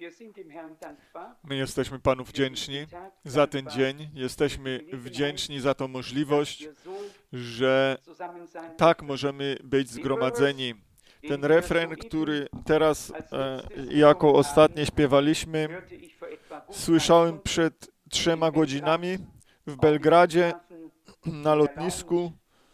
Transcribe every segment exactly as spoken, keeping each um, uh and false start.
My jesteśmy Panu wdzięczni za ten dzień. Jesteśmy wdzięczni za tą możliwość, że tak możemy być zgromadzeni. Ten refren, który teraz e, jako ostatnie śpiewaliśmy, słyszałem przed trzema godzinami w Belgradzie na lotnisku.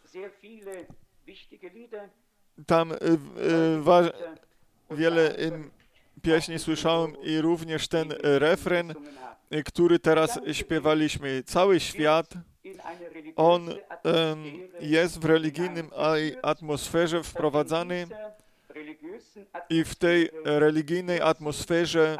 Tam e, e, wa, wiele e, pieśni słyszałem i również ten refren, e, który teraz śpiewaliśmy. Cały świat, on e, jest w religijnym atmosferze wprowadzany i w tej religijnej atmosferze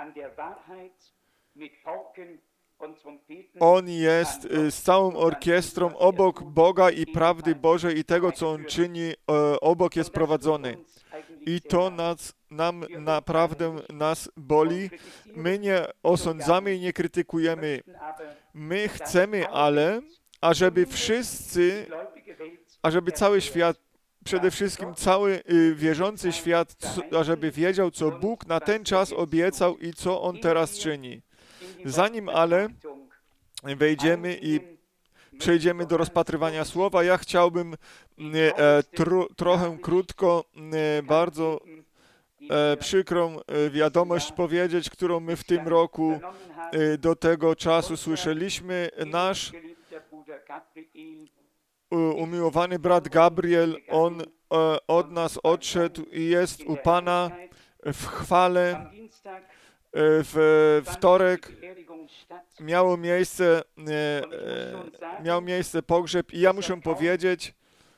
on jest z całą orkiestrą obok Boga i prawdy Bożej i tego, co On czyni, obok jest prowadzony. I to nas, nam naprawdę nas boli. My nie osądzamy i nie krytykujemy. My chcemy ale, ażeby wszyscy, ażeby cały świat, przede wszystkim cały wierzący świat, ażeby wiedział, co Bóg na ten czas obiecał i co On teraz czyni. Zanim ale wejdziemy i przejdziemy do rozpatrywania słowa, ja chciałbym e, tro, trochę krótko, e, bardzo e, przykrą e, wiadomość powiedzieć, którą my w tym roku e, do tego czasu słyszeliśmy. Nasz umiłowany brat Gabriel, on e, od nas odszedł i jest u Pana w chwale. W wtorek miało miejsce, e, e, miał miejsce pogrzeb i ja muszę powiedzieć,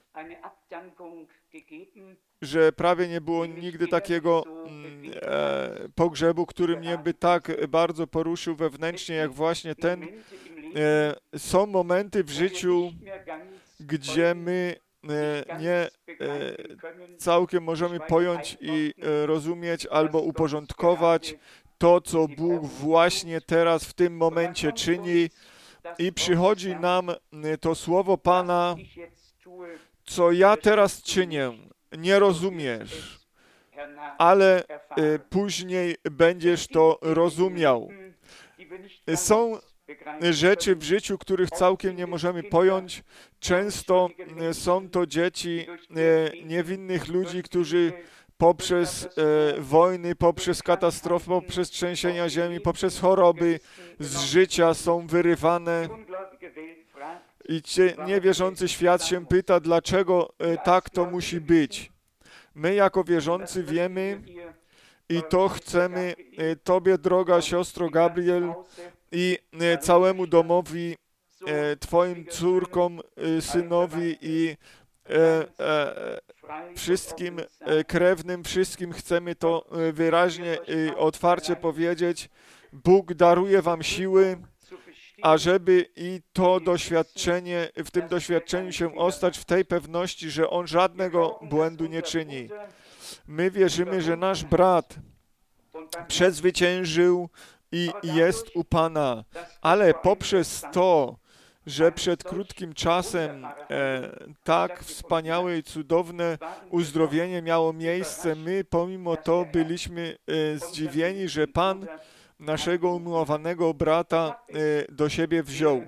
że prawie nie było nigdy takiego e, pogrzebu, który mnie by tak bardzo poruszył wewnętrznie, jak właśnie ten. E, są momenty w życiu, gdzie my e, nie e, całkiem możemy pojąć i e, rozumieć albo uporządkować to, co Bóg właśnie teraz w tym momencie czyni i przychodzi nam to słowo Pana, co ja teraz czynię, nie rozumiesz, ale później będziesz to rozumiał. Są rzeczy w życiu, których całkiem nie możemy pojąć. Często są to dzieci niewinnych ludzi, którzy poprzez e, wojny, poprzez katastrofy, poprzez trzęsienia ziemi, poprzez choroby z życia są wyrywane. I cie, niewierzący świat się pyta, dlaczego e, tak to musi być. My jako wierzący wiemy i to chcemy e, Tobie, droga siostro Gabriel, i e, całemu domowi, e, Twoim córkom, e, synowi i e, e, wszystkim krewnym, wszystkim chcemy to wyraźnie i otwarcie powiedzieć. Bóg daruje wam siły, ażeby i to doświadczenie, w tym doświadczeniu się ostać w tej pewności, że On żadnego błędu nie czyni. My wierzymy, że nasz brat przezwyciężył i jest u Pana, ale poprzez to, że przed krótkim czasem e, tak wspaniałe i cudowne uzdrowienie miało miejsce, my pomimo to byliśmy e, zdziwieni, że Pan naszego umiłowanego brata e, do siebie wziął.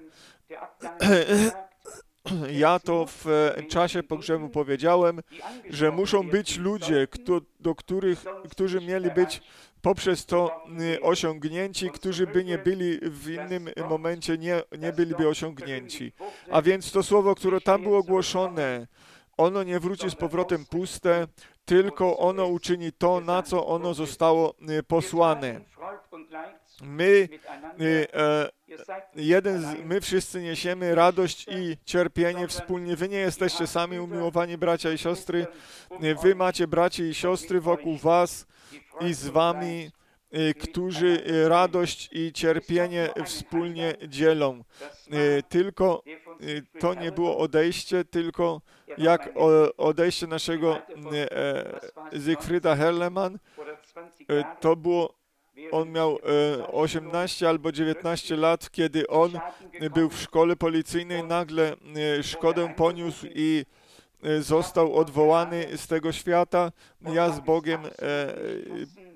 Ja to w czasie pogrzebu powiedziałem, że muszą być ludzie, kto, do których, którzy mieli być poprzez to osiągnięci, którzy by nie byli w innym momencie, nie, nie byliby osiągnięci. A więc to słowo, które tam było głoszone, ono nie wróci z powrotem puste, tylko ono uczyni to, na co ono zostało posłane. My, e, jeden z, my wszyscy niesiemy radość i cierpienie wspólnie. Wy nie jesteście sami, umiłowani bracia i siostry. Wy macie braci i siostry wokół was i z wami, którzy radość i cierpienie wspólnie dzielą. Tylko to nie było odejście, tylko jak odejście naszego Siegfrieda Herleman, to było, on miał osiemnaście albo dziewiętnaście lat, kiedy on był w szkole policyjnej, nagle szkodę poniósł i został odwołany z tego świata. Ja z Bogiem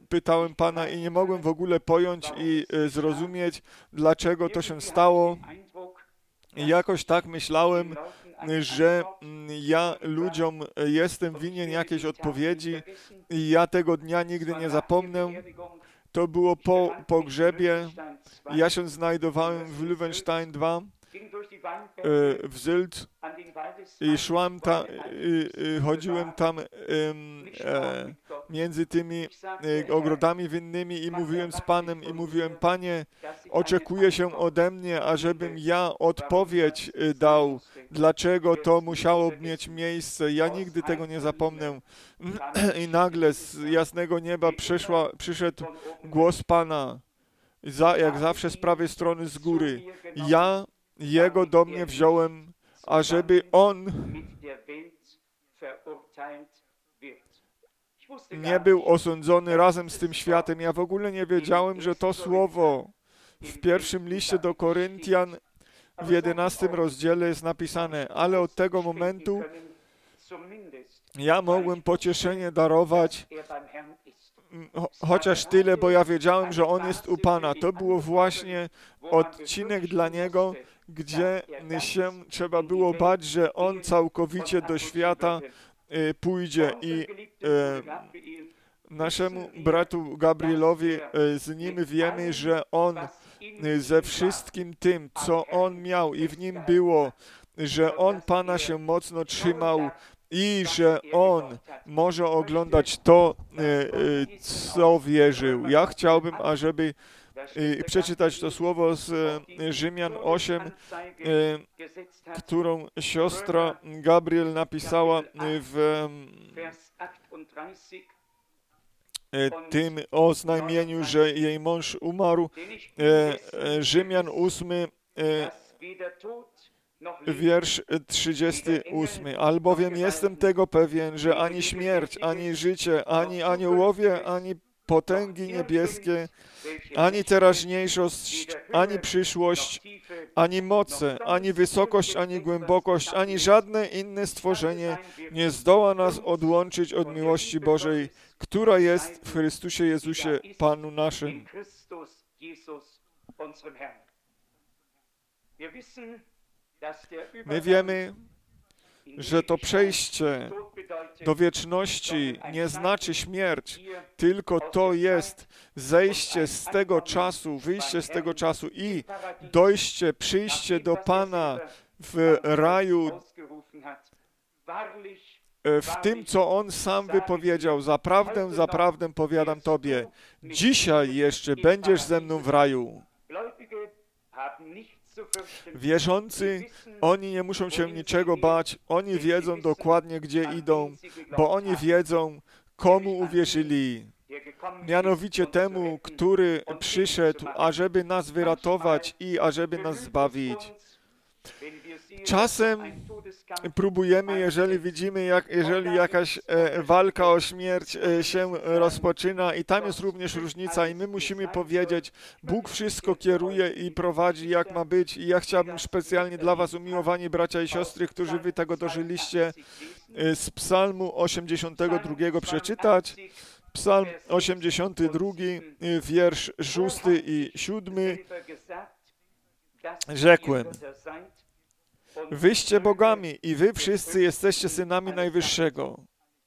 pytałem Pana i nie mogłem w ogóle pojąć i zrozumieć, dlaczego to się stało. I jakoś tak myślałem, że ja ludziom jestem winien jakiejś odpowiedzi i ja tego dnia nigdy nie zapomnę. To było po pogrzebie. Ja się znajdowałem w Löwenstein dwa, w Sylt i szłam tam, chodziłem tam e, między tymi e, ogrodami winnymi i mówiłem z Panem i mówiłem: Panie, oczekuje się ode mnie, ażebym ja odpowiedź dał, dlaczego to musiało mieć miejsce. Ja nigdy tego nie zapomnę. I nagle z jasnego nieba przyszła, przyszedł głos Pana, za, jak zawsze z prawej strony z góry. Ja Jego do mnie wziąłem, ażeby On nie był osądzony razem z tym światem. Ja w ogóle nie wiedziałem, że to słowo w pierwszym liście do Koryntian w jedenastym rozdziale jest napisane, ale od tego momentu ja mogłem pocieszenie darować, chociaż tyle, bo ja wiedziałem, że On jest u Pana. To było właśnie odcinek dla Niego, gdzie się trzeba było bać, że On całkowicie do świata y, pójdzie i y, naszemu bratu Gabrielowi, y, z nim wiemy, że On y, ze wszystkim tym, co On miał i w Nim było, że On Pana się mocno trzymał i że On może oglądać to, y, co wierzył. Ja chciałbym, ażeby i przeczytać to słowo z Rzymian osiem, którą siostra Gabriel napisała w tym oznajmieniu, że jej mąż umarł. Rzymian ósmy, wiersz trzydziesty ósmy. Albowiem jestem tego pewien, że ani śmierć, ani życie, ani aniołowie, ani potęgi niebieskie, ani teraźniejszość, ani przyszłość, ani moce, ani wysokość, ani głębokość, ani żadne inne stworzenie nie zdoła nas odłączyć od miłości Bożej, która jest w Chrystusie Jezusie, Panu naszym. My wiemy, że to przejście do wieczności nie znaczy śmierć, tylko to jest zejście z tego czasu, wyjście z tego czasu i dojście, przyjście do Pana w raju, w tym, co On sam wypowiedział. Zaprawdę, zaprawdę powiadam Tobie, dzisiaj jeszcze będziesz ze mną w raju. Wierzący, oni nie muszą się niczego bać, oni wiedzą dokładnie, gdzie idą, bo oni wiedzą, komu uwierzyli. Mianowicie temu, który przyszedł, ażeby nas wyratować i ażeby nas zbawić. Czasem próbujemy, jeżeli widzimy, jak, jeżeli jakaś e, walka o śmierć e, się rozpoczyna i tam jest również różnica i my musimy powiedzieć, Bóg wszystko kieruje i prowadzi, jak ma być. I ja chciałbym specjalnie dla was, umiłowani bracia i siostry, którzy wy tego dożyliście, e, z Psalmu osiemdziesiątego drugiego przeczytać. Psalm osiemdziesiąty drugi, e, wiersz szósty i siódmy. Rzekłem: Wyście bogami i wy wszyscy jesteście synami Najwyższego.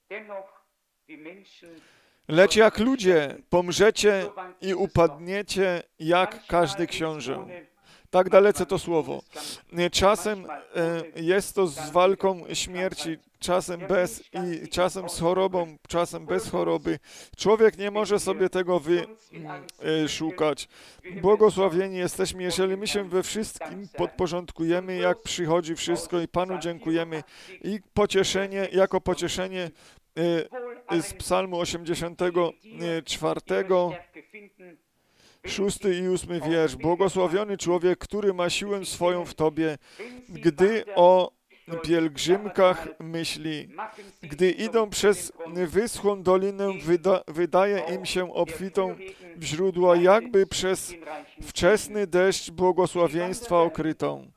Lecz jak ludzie pomrzecie i upadniecie jak każdy książę. Tak dalece to słowo. Czasem jest to z walką śmierci, czasem bez i czasem z chorobą, czasem bez choroby. Człowiek nie może sobie tego wyszukać. Błogosławieni jesteśmy, jeżeli my się we wszystkim podporządkujemy, jak przychodzi wszystko i Panu dziękujemy. I pocieszenie, jako pocieszenie z Psalmu osiemdziesiątego czwartego, szósty i ósmy wiersz. Błogosławiony człowiek, który ma siłę swoją w Tobie, gdy o pielgrzymkach myśli. Gdy idą przez wyschłą dolinę, wyda, wydaje im się obfitą w źródła, jakby przez wczesny deszcz błogosławieństwa okrytą.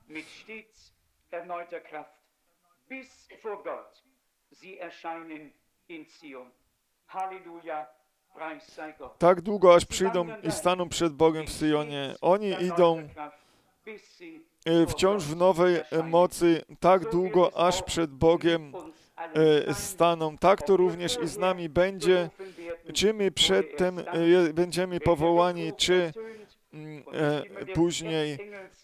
Tak długo, aż przyjdą i staną przed Bogiem w Syjonie. Oni idą wciąż w nowej mocy, tak długo, aż przed Bogiem staną. Tak to również i z nami będzie. Czy my przedtem będziemy powołani, czy później.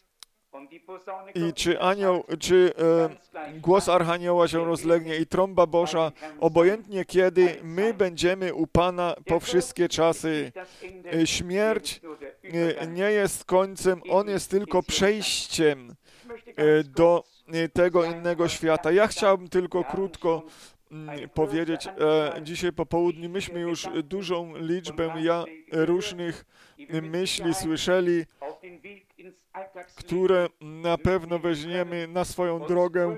I czy anioł, czy e, głos archanioła się rozlegnie i trąba Boża, obojętnie kiedy, my będziemy u Pana po wszystkie czasy. E, śmierć e, nie jest końcem, on jest tylko przejściem e, do e, tego innego świata. Ja chciałbym tylko krótko m, powiedzieć, e, dzisiaj po południu myśmy już dużą liczbę ja, różnych myśli słyszeli, które na pewno weźmiemy na swoją drogę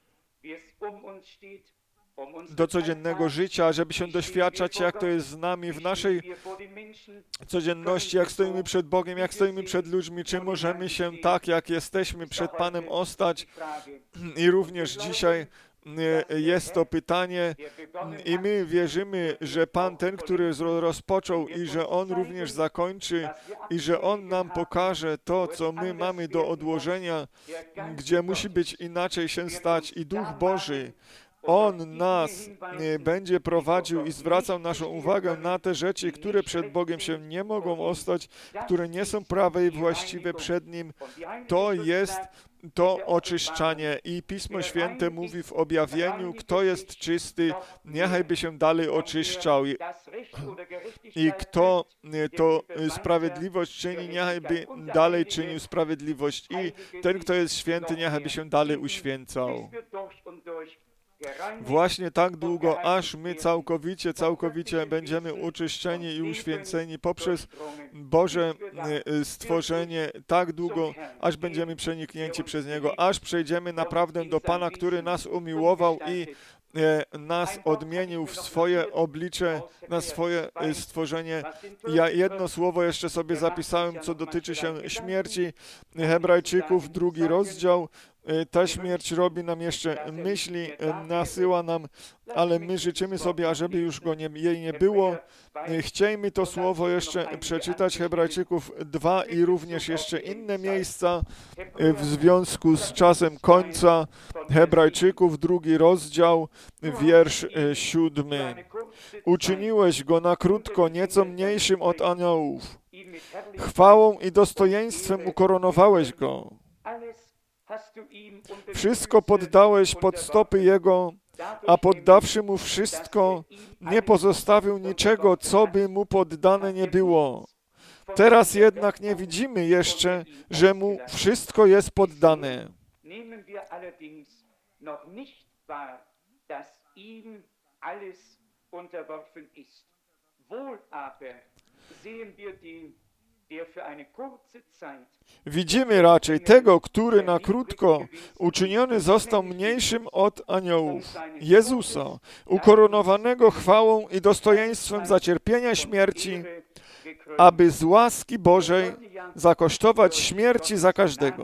do codziennego życia, żeby się doświadczać, jak to jest z nami w naszej codzienności, jak stoimy przed Bogiem, jak stoimy przed ludźmi, czy możemy się tak, jak jesteśmy przed Panem ostać. I również dzisiaj jest to pytanie i my wierzymy, że Pan, ten, który rozpoczął i że On również zakończy i że On nam pokaże to, co my mamy do odłożenia, gdzie musi być inaczej się stać i Duch Boży, On nas będzie prowadził i zwracał naszą uwagę na te rzeczy, które przed Bogiem się nie mogą ostać, które nie są prawe i właściwe przed Nim. To jest to oczyszczanie i Pismo Święte mówi w objawieniu, kto jest czysty, niechaj by się dalej oczyszczał. I kto to sprawiedliwość czyni, niechaj by dalej czynił sprawiedliwość. I ten, kto jest święty, niechaj by się dalej uświęcał. Właśnie tak długo, aż my całkowicie, całkowicie będziemy uczyszczeni i uświęceni poprzez Boże stworzenie, tak długo, aż będziemy przeniknięci przez Niego, aż przejdziemy naprawdę do Pana, który nas umiłował i nas odmienił w swoje oblicze, na swoje stworzenie. Ja jedno słowo jeszcze sobie zapisałem, co dotyczy się śmierci Hebrajczyków, drugi rozdział. Ta śmierć robi nam jeszcze myśli, nasyła nam, ale my życzymy sobie, ażeby już go nie, jej nie było. Chciejmy to słowo jeszcze przeczytać, Hebrajczyków dwa i również jeszcze inne miejsca w związku z czasem końca. Hebrajczyków, drugi rozdział, wiersz siódmy. Uczyniłeś go na krótko nieco mniejszym od aniołów. Chwałą i dostojeństwem ukoronowałeś go. Wszystko poddałeś pod stopy Jego, a poddawszy Mu wszystko, nie pozostawił niczego, co by Mu poddane nie było. Teraz jednak nie widzimy jeszcze, że Mu wszystko jest poddane. Widzimy raczej tego, który na krótko uczyniony został mniejszym od aniołów, Jezusa, ukoronowanego chwałą i dostojeństwem za cierpienia śmierci, aby z łaski Bożej zakosztować śmierci za każdego.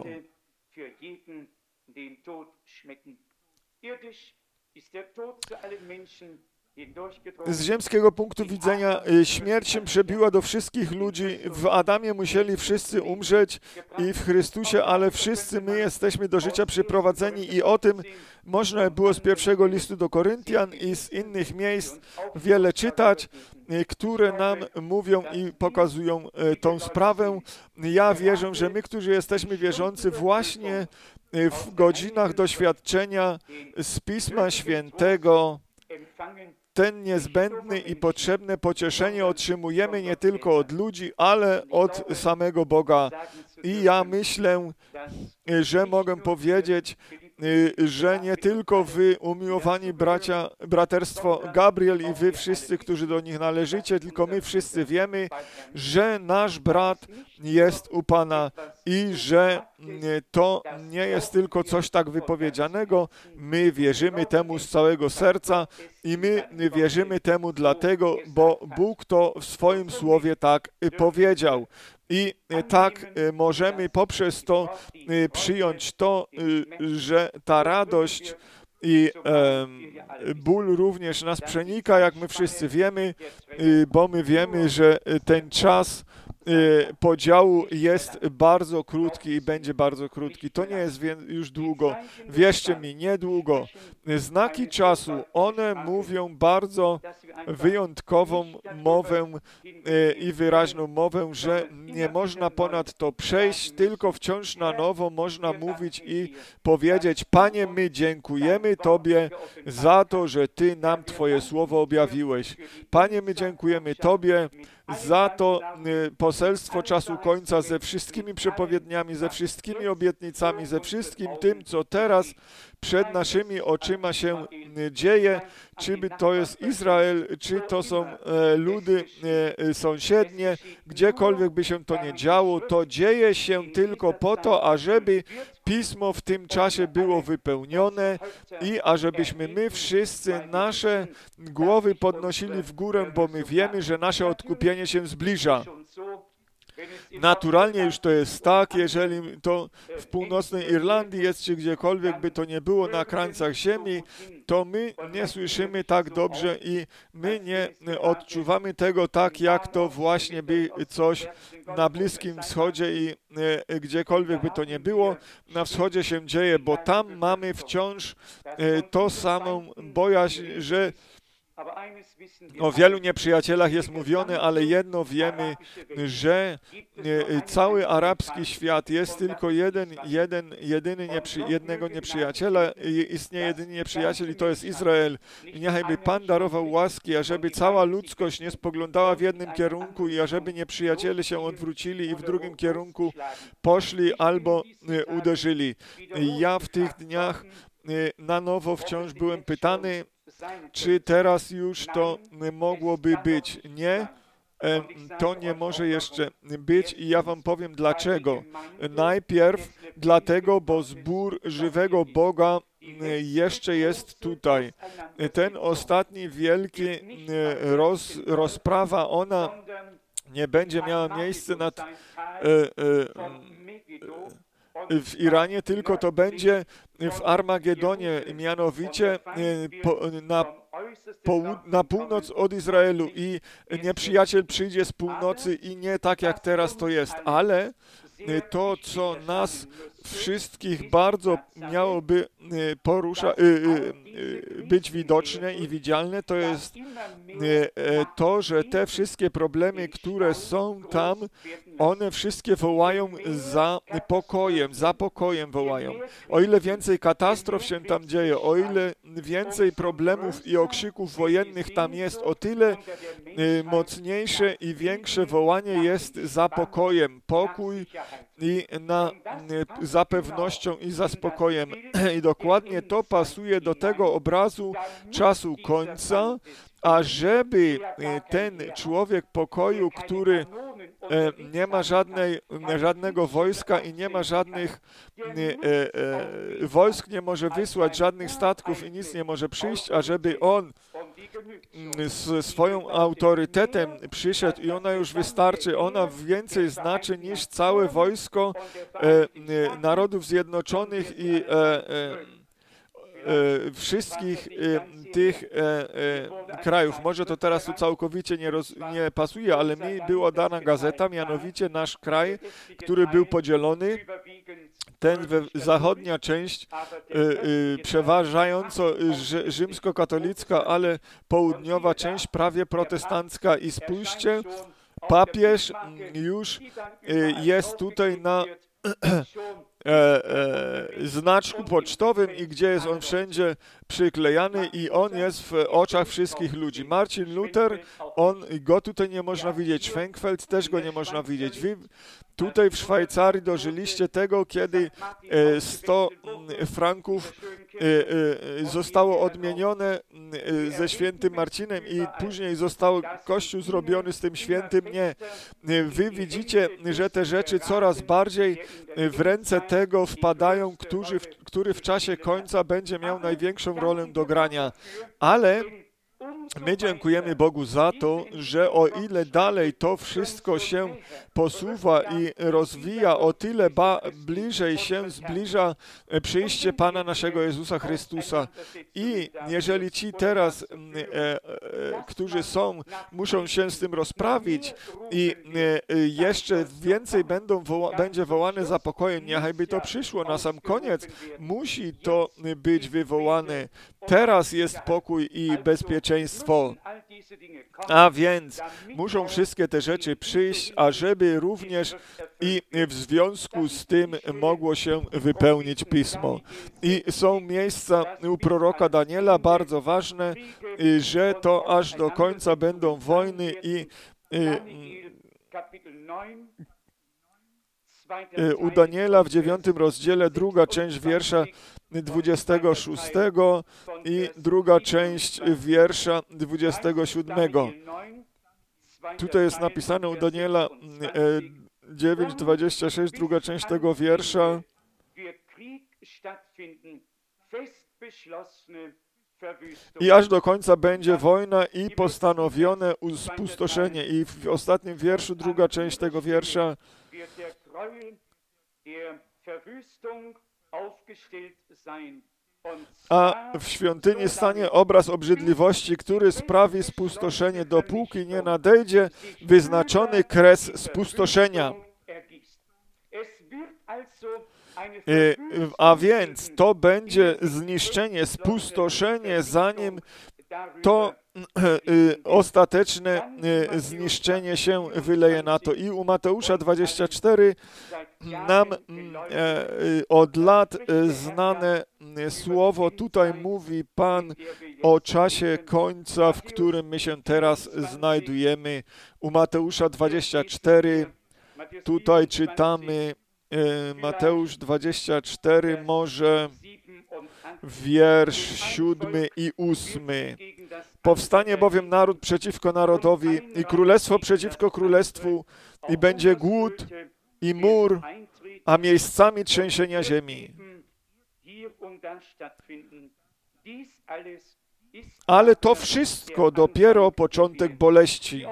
Z ziemskiego punktu widzenia śmierć się przebiła do wszystkich ludzi. W Adamie musieli wszyscy umrzeć i w Chrystusie, ale wszyscy my jesteśmy do życia przyprowadzeni i o tym można było z pierwszego listu do Koryntian i z innych miejsc wiele czytać, które nam mówią i pokazują tą sprawę. Ja wierzę, że my, którzy jesteśmy wierzący, właśnie w godzinach doświadczenia z Pisma Świętego ten niezbędny i potrzebne pocieszenie otrzymujemy nie tylko od ludzi, ale od samego Boga. I ja myślę, że mogę powiedzieć, że nie tylko wy, umiłowani bracia, braterstwo Gabriel i wy wszyscy, którzy do nich należycie, tylko my wszyscy wiemy, że nasz brat jest u Pana i że to nie jest tylko coś tak wypowiedzianego. My wierzymy temu z całego serca i my wierzymy temu dlatego, bo Bóg to w swoim słowie tak powiedział. I tak możemy poprzez to przyjąć to, że ta radość i ból również nas przenika, jak my wszyscy wiemy, bo my wiemy, że ten czas podziału jest bardzo krótki i będzie bardzo krótki. To nie jest już długo. Wierzcie mi, niedługo. Znaki czasu, one mówią bardzo wyjątkową mowę i wyraźną mowę, że nie można ponad to przejść, tylko wciąż na nowo można mówić i powiedzieć: Panie, my dziękujemy Tobie za to, że Ty nam Twoje słowo objawiłeś. Panie, my dziękujemy Tobie za to poselstwo czasu końca ze wszystkimi przepowiedniami, ze wszystkimi obietnicami, ze wszystkim tym, co teraz przed naszymi oczyma się dzieje, czy to jest Izrael, czy to są ludy sąsiednie, gdziekolwiek by się to nie działo, to dzieje się tylko po to, ażeby Pismo w tym czasie było wypełnione i ażebyśmy my wszyscy nasze głowy podnosili w górę, bo my wiemy, że nasze odkupienie się zbliża. Naturalnie już to jest tak, jeżeli to w północnej Irlandii jest, czy gdziekolwiek by to nie było na krańcach ziemi, to my nie słyszymy tak dobrze i my nie odczuwamy tego tak, jak to właśnie by coś na Bliskim Wschodzie i e, gdziekolwiek by to nie było, na wschodzie się dzieje, bo tam mamy wciąż e, to samą bojaźń, że o wielu nieprzyjacielach jest mówione, ale jedno wiemy, że cały arabski świat jest tylko jeden, jeden, jedyny nieprzy, jednego nieprzyjaciela, istnieje jedyny nieprzyjaciel i to jest Izrael. I niechajby Pan darował łaski, ażeby cała ludzkość nie spoglądała w jednym kierunku i ażeby nieprzyjaciele się odwrócili i w drugim kierunku poszli albo uderzyli. Ja w tych dniach na nowo wciąż byłem pytany, czy teraz już to mogłoby być? Nie, to nie może jeszcze być i ja wam powiem dlaczego. Najpierw dlatego, bo zbór żywego Boga jeszcze jest tutaj. Ten ostatni wielki roz, rozprawa, ona nie będzie miała miejsca nad, e, e, w Iranie, tylko to będzie w Armagedonie, mianowicie na, na północ od Izraelu i nieprzyjaciel przyjdzie z północy i nie tak jak teraz to jest, ale to, co nas wszystkich bardzo miałoby porusza, być widoczne i widzialne, to jest to, że te wszystkie problemy, które są tam, one wszystkie wołają za pokojem, za pokojem wołają. O ile więcej katastrof się tam dzieje, o ile więcej problemów i okrzyków wojennych tam jest, o tyle mocniejsze i większe wołanie jest za pokojem. Pokój i na, za pewnością i za spokojem. I dokładnie to pasuje do tego obrazu czasu końca, ażeby ten człowiek pokoju, który nie ma żadnej, żadnego wojska i nie ma żadnych wojsk, nie może wysłać żadnych statków i nic nie może przyjść, ażeby on z swoją autorytetem przyszedł i ona już wystarczy, ona więcej znaczy niż całe wojsko Narodów Zjednoczonych i wszystkich tych krajów. Może to teraz tu całkowicie nie, roz, nie pasuje, ale mi była dana gazeta, mianowicie nasz kraj, który był podzielony, ten we, zachodnia część y, y, przeważająco rzy, rzymskokatolicka, ale południowa część prawie protestancka i spójrzcie, papież już y, jest tutaj na E, e, znaczku pocztowym i gdzie jest on wszędzie przyklejany i on jest w oczach wszystkich ludzi. Marcin Luther, on, go tutaj nie można widzieć, Schwenkfeld też go nie można widzieć. Wy tutaj w Szwajcarii dożyliście tego, kiedy e, sto franków e, e, zostało odmienione e, ze świętym Marcinem i później został Kościół zrobiony z tym świętym. Nie. Wy widzicie, że te rzeczy coraz bardziej w ręce tego wpadają, który w, który w czasie końca będzie miał największą rolę do grania. Ale My dziękujemy Bogu za to, że o ile dalej to wszystko się posuwa i rozwija, o tyle ba- bliżej się zbliża przyjście Pana naszego Jezusa Chrystusa. I jeżeli ci teraz, e, e, którzy są, muszą się z tym rozprawić i e, jeszcze więcej będą woła- będzie wołane za pokojem, niechajby to przyszło na sam koniec, musi to być wywołane. Teraz jest pokój i bezpieczeństwo. A więc muszą wszystkie te rzeczy przyjść, ażeby również i w związku z tym mogło się wypełnić Pismo. I są miejsca u proroka Daniela bardzo ważne, że to aż do końca będą wojny i u Daniela w dziewiątym rozdziale, druga część wiersza dwudziestego szóstego i druga część wiersza dwudziestego siódmego. Tutaj jest napisane u Daniela dziewięć dwadzieścia sześć, druga część tego wiersza. I aż do końca będzie wojna i postanowione spustoszenie. I w ostatnim wierszu, druga część tego wiersza, a w świątyni stanie obraz obrzydliwości, który sprawi spustoszenie, dopóki nie nadejdzie wyznaczony kres spustoszenia. A więc to będzie zniszczenie, spustoszenie, zanim to ostateczne zniszczenie się wyleje na to. I u Mateusza dwadzieścia cztery nam od lat znane słowo, tutaj mówi Pan o czasie końca, w którym my się teraz znajdujemy. U Mateusza dwadzieścia cztery, tutaj czytamy Mateusz dwadzieścia cztery, może wiersz siódmy i ósmy. Powstanie bowiem naród przeciwko narodowi i królestwo przeciwko królestwu i będzie głód i mur, a miejscami trzęsienia ziemi. Ale to wszystko dopiero początek boleści.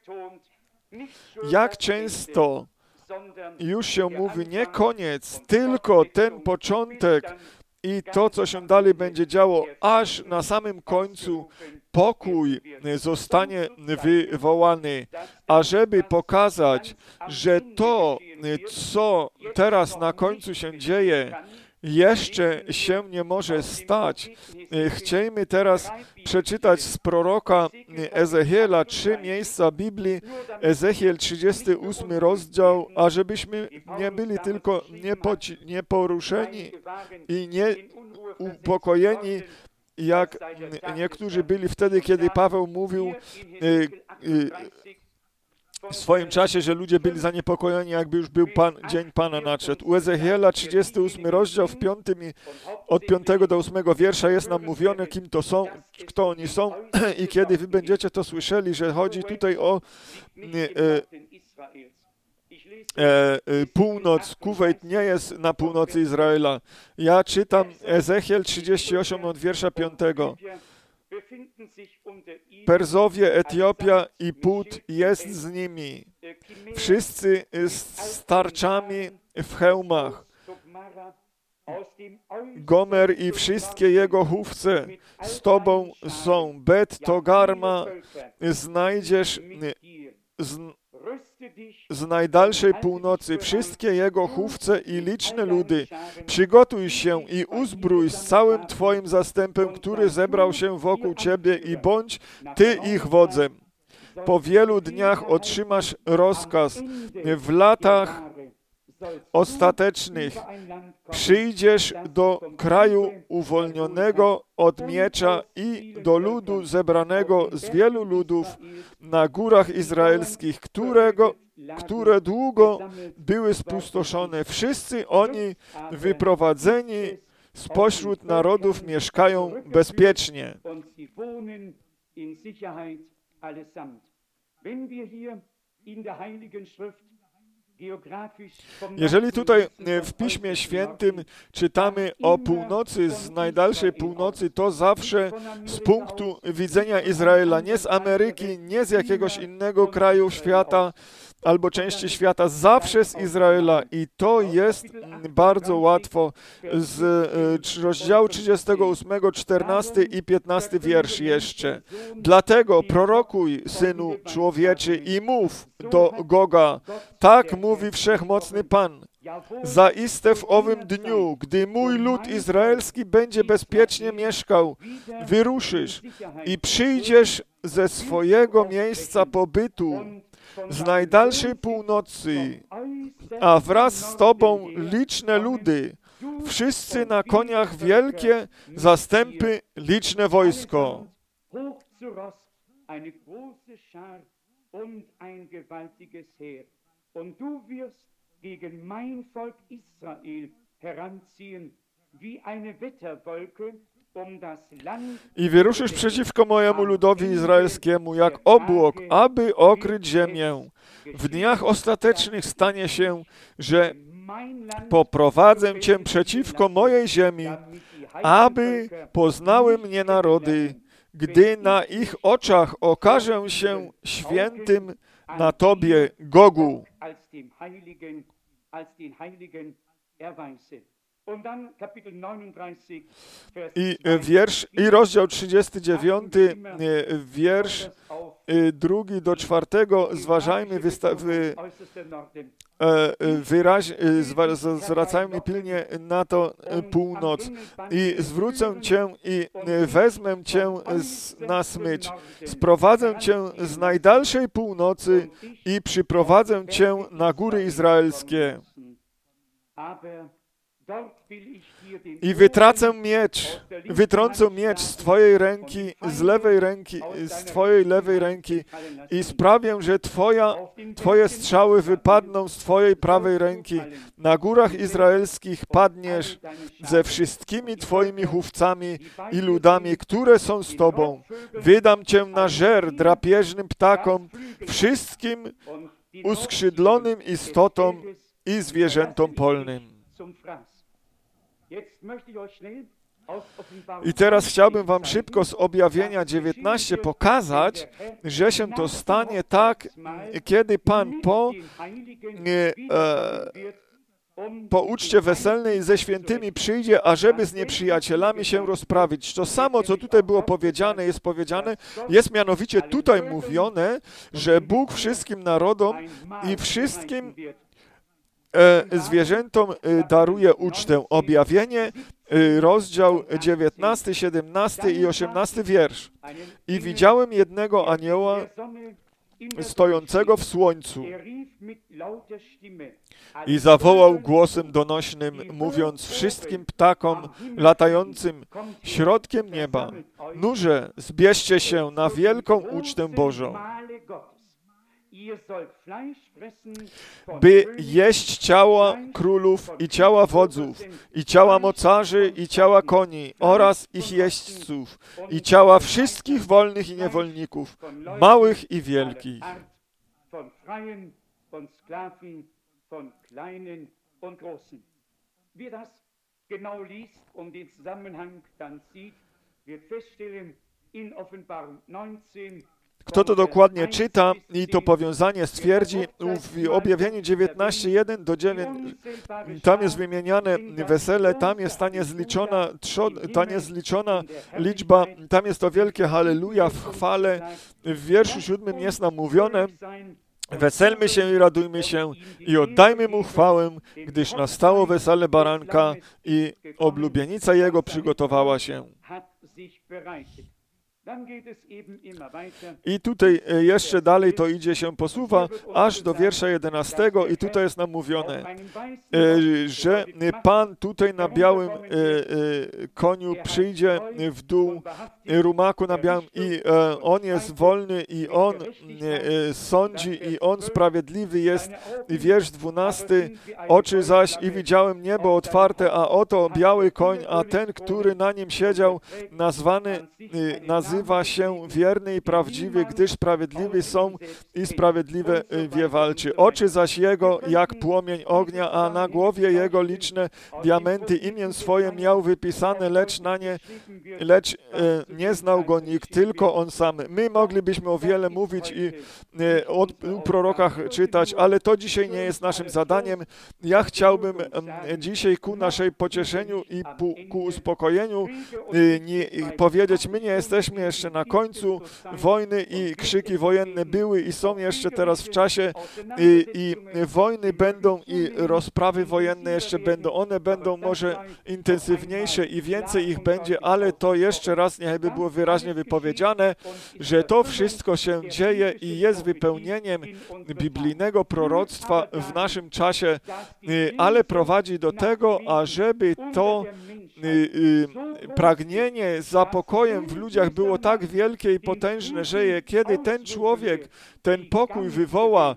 Jak często już się mówi, nie koniec, tylko ten początek i to, co się dalej będzie działo, aż na samym końcu pokój zostanie wywołany, ażeby pokazać, że to, co teraz na końcu się dzieje, jeszcze się nie może stać. Chciejmy teraz przeczytać z proroka Ezechiela trzy miejsca Biblii, Ezechiel trzydziesty ósmy rozdział, ażebyśmy nie byli tylko niepoci- nieporuszeni i nieupokojeni, jak niektórzy byli wtedy, kiedy Paweł mówił y, y, w swoim czasie, że ludzie byli zaniepokojeni, jakby już był Pan, Dzień Pana nadszedł. U Ezechiela trzydziesty ósmy rozdział, w piątym i od piątego do ósmego wiersza jest nam mówione, kim to są, kto oni są i kiedy wy będziecie to słyszeli, że chodzi tutaj o e, e, e, północ. Kuwejt nie jest na północy Izraela. Ja czytam Ezechiel trzydzieści osiem od wiersza piątego. Perzowie, Etiopia i Put jest z nimi. Wszyscy z tarczami w hełmach. Gomer i wszystkie jego chówce z tobą są. Bet Togarma znajdziesz z, z najdalszej północy. Wszystkie jego chówce i liczne ludy. Przygotuj się i uzbrój z całym twoim zastępem, który zebrał się wokół ciebie i bądź ty ich wodzem. Po wielu dniach otrzymasz rozkaz. W latach ostatecznych przyjdziesz do kraju uwolnionego od miecza i do ludu zebranego z wielu ludów na górach izraelskich, którego, które długo były spustoszone. Wszyscy oni wyprowadzeni spośród narodów mieszkają bezpiecznie. Jeżeli tutaj w Piśmie Świętym czytamy o północy, z najdalszej północy, to zawsze z punktu widzenia Izraela, nie z Ameryki, nie z jakiegoś innego kraju świata albo części świata, zawsze z Izraela. I to jest bardzo łatwo z rozdziału trzydziestego ósmego, czternasty i piętnasty wiersz jeszcze. Dlatego prorokuj, synu człowieczy, i mów do Goga, tak mówi Wszechmocny Pan. Zaiste w owym dniu, gdy mój lud izraelski będzie bezpiecznie mieszkał, wyruszysz i przyjdziesz ze swojego miejsca pobytu, z najdalszej północy, a wraz z tobą liczne ludy, wszyscy na koniach wielkie zastępy, liczne wojsko. Gegen mein Volk Israel heranziehen, wie eine Wetterwolke, um das Land. I wyruszysz przeciwko mojemu ludowi izraelskiemu jak obłok, aby okryć ziemię. W dniach ostatecznych stanie się, że poprowadzę cię przeciwko mojej ziemi, aby poznały mnie narody, gdy na ich oczach okażę się świętym na tobie, Gogu. I wiersz, i rozdział trzydziesty dziewiąty, wiersz drugi do czwartego, zważajmy, wysta- wy, wyraź, zwracajmy pilnie na to północ. I zwrócę cię i wezmę cię na smycz. Sprowadzę cię z najdalszej północy i przyprowadzę cię na góry izraelskie. I wytracę miecz, wytrącę miecz z twojej ręki, z lewej ręki, z twojej lewej ręki i sprawię, że twoja, twoje strzały wypadną z twojej prawej ręki. Na górach izraelskich padniesz ze wszystkimi twoimi chówcami i ludami, które są z tobą. Wydam cię na żer drapieżnym ptakom, wszystkim uskrzydlonym istotom i zwierzętom polnym. I teraz chciałbym wam szybko z Objawienia dziewiętnaście pokazać, że się to stanie tak, kiedy Pan po, e, po uczcie weselnej ze świętymi przyjdzie, ażeby z nieprzyjacielami się rozprawić. To samo, co tutaj było powiedziane, jest powiedziane, jest mianowicie tutaj mówione, że Bóg wszystkim narodom i wszystkim zwierzętom daruje ucztę. Objawienie, rozdział dziewiętnasty, siedemnasty i osiemnasty wiersz. I widziałem jednego anioła stojącego w słońcu i zawołał głosem donośnym, mówiąc wszystkim ptakom latającym środkiem nieba: nurze, zbierzcie się na wielką ucztę Bożą, by jeść ciała królów i ciała wodzów, i ciała mocarzy, i ciała koni, oraz ich jeźdźców, i ciała wszystkich wolnych i niewolników, małych i wielkich. Kto to dokładnie czyta i to powiązanie stwierdzi, w Objawieniu dziewiętnaście, jeden do dziewięciu, tam jest wymieniane wesele, tam jest ta niezliczona, ta niezliczona liczba, tam jest to wielkie halleluja w chwale. W wierszu siódmym jest nam mówione: weselmy się i radujmy się i oddajmy Mu chwałę, gdyż nastało wesele baranka i oblubienica Jego przygotowała się. I tutaj jeszcze dalej to idzie się posuwa, aż do wiersza jedenastego i tutaj jest nam mówione, że Pan tutaj na białym koniu przyjdzie w dół rumaku na białym i On jest wolny i On sądzi i On sprawiedliwy jest. I wiersz dwunasty, oczy zaś i widziałem niebo otwarte, a oto biały koń, a ten, który na nim siedział, nazwany, nazywa nazywa się wierny i prawdziwy, gdyż sprawiedliwi są i sprawiedliwe wie walczy. Oczy zaś Jego jak płomień ognia, a na głowie Jego liczne diamenty. Imię swoje miał wypisane, lecz na nie, lecz e, nie znał Go nikt, tylko On sam. My moglibyśmy o wiele mówić i e, o prorokach czytać, ale to dzisiaj nie jest naszym zadaniem. Ja chciałbym e, dzisiaj ku naszej pocieszeniu i ku, ku uspokojeniu e, nie, powiedzieć, my nie jesteśmy jeszcze na końcu wojny i krzyki wojenne były i są jeszcze teraz w czasie i, i wojny będą i rozprawy wojenne jeszcze będą. One będą może intensywniejsze i więcej ich będzie, ale to jeszcze raz niechby było wyraźnie wypowiedziane, że to wszystko się dzieje i jest wypełnieniem biblijnego proroctwa w naszym czasie, ale prowadzi do tego, ażeby to pragnienie za pokojem w ludziach było tak wielkie i potężne, że kiedy ten człowiek ten pokój wywoła,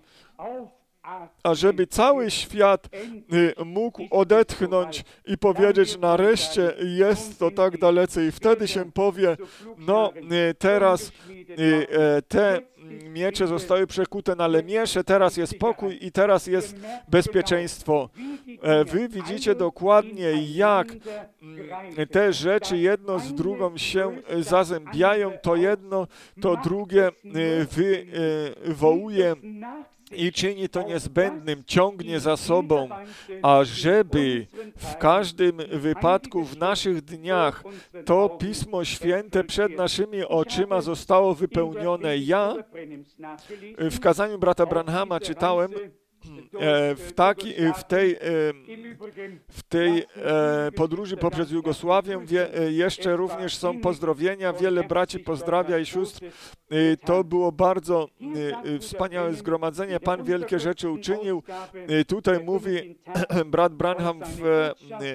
ażeby cały świat mógł odetchnąć i powiedzieć, nareszcie jest to tak dalece i wtedy się powie, no teraz te miecze zostały przekute na lemiesze, teraz jest pokój i teraz jest bezpieczeństwo. Wy widzicie dokładnie, jak te rzeczy jedno z drugą się zazębiają, to jedno, to drugie wywołuje i czyni to niezbędnym, ciągnie za sobą, ażeby w każdym wypadku w naszych dniach to Pismo Święte przed naszymi oczyma zostało wypełnione. Ja w kazaniu brata Branhama czytałem w, taki, w tej, w tej podróży poprzez Jugosławię jeszcze również są pozdrowienia, wiele braci pozdrawia i sióstr. To było bardzo wspaniałe zgromadzenie, Pan wielkie rzeczy uczynił. Tutaj mówi brat Branham w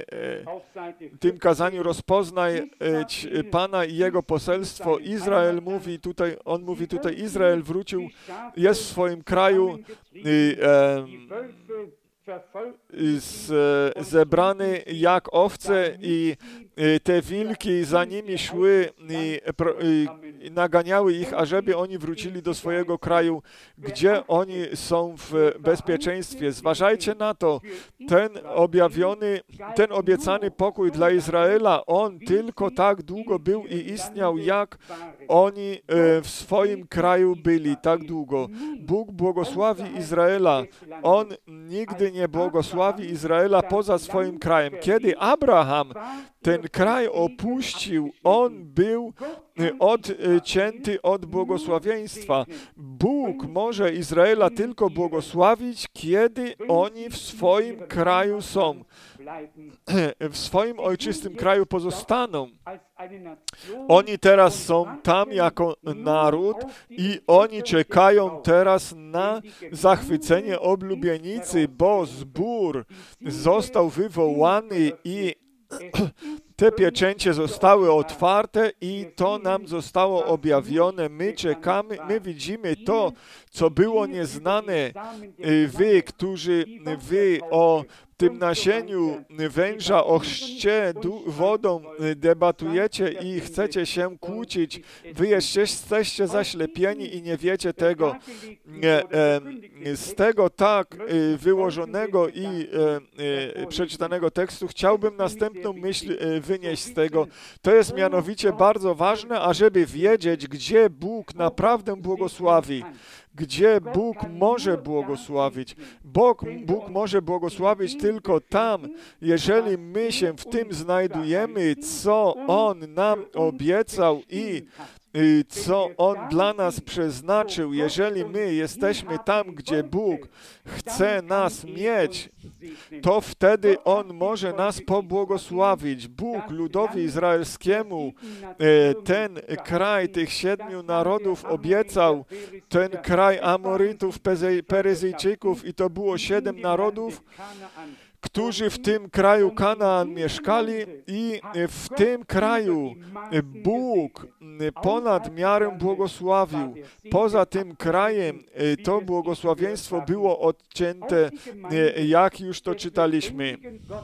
tym kazaniu, rozpoznaj Pana i Jego poselstwo. Izrael mówi tutaj, on mówi tutaj, Izrael wrócił, jest w swoim kraju, Z, zebrany jak owce i te wilki za nimi szły i, i, i naganiały ich, ażeby oni wrócili do swojego kraju, gdzie oni są w bezpieczeństwie. Zważajcie na to, ten objawiony, ten obiecany pokój dla Izraela, on tylko tak długo był i istniał, jak oni w swoim kraju byli tak długo. Bóg błogosławi Izraela. On nigdy nie błogosławi Izraela poza swoim krajem. Kiedy Abraham ten kraj opuścił, on był odcięty od błogosławieństwa. Bóg może Izraela tylko błogosławić, kiedy oni w swoim kraju są. W swoim ojczystym kraju pozostaną. Oni teraz są tam jako naród i oni czekają teraz na zachwycenie oblubienicy, bo zbór został wywołany i te pieczęcie zostały otwarte i to nam zostało objawione. My czekamy, my widzimy to, co było nieznane. Wy, którzy wy o tym nasieniu węża, o chrzcie wodą debatujecie i chcecie się kłócić. Wy jeszcze jesteście zaślepieni i nie wiecie tego. Z tego tak wyłożonego i przeczytanego tekstu chciałbym następną myśl wynieść z tego. To jest mianowicie bardzo ważne, ażeby wiedzieć, gdzie Bóg naprawdę błogosławi. Gdzie Bóg może błogosławić. Bóg, Bóg może błogosławić tylko tam, jeżeli my się w tym znajdujemy, co On nam obiecał i co On dla nas przeznaczył. Jeżeli my jesteśmy tam, gdzie Bóg chce nas mieć, to wtedy On może nas pobłogosławić. Bóg ludowi izraelskiemu ten kraj tych siedmiu narodów obiecał, ten kraj Amorytów, Peryzyjczyków i to było siedem narodów, którzy w tym kraju Kanaan mieszkali i w tym kraju Bóg ponad miarę błogosławił. Poza tym krajem to błogosławieństwo było odcięte, jak już to czytaliśmy.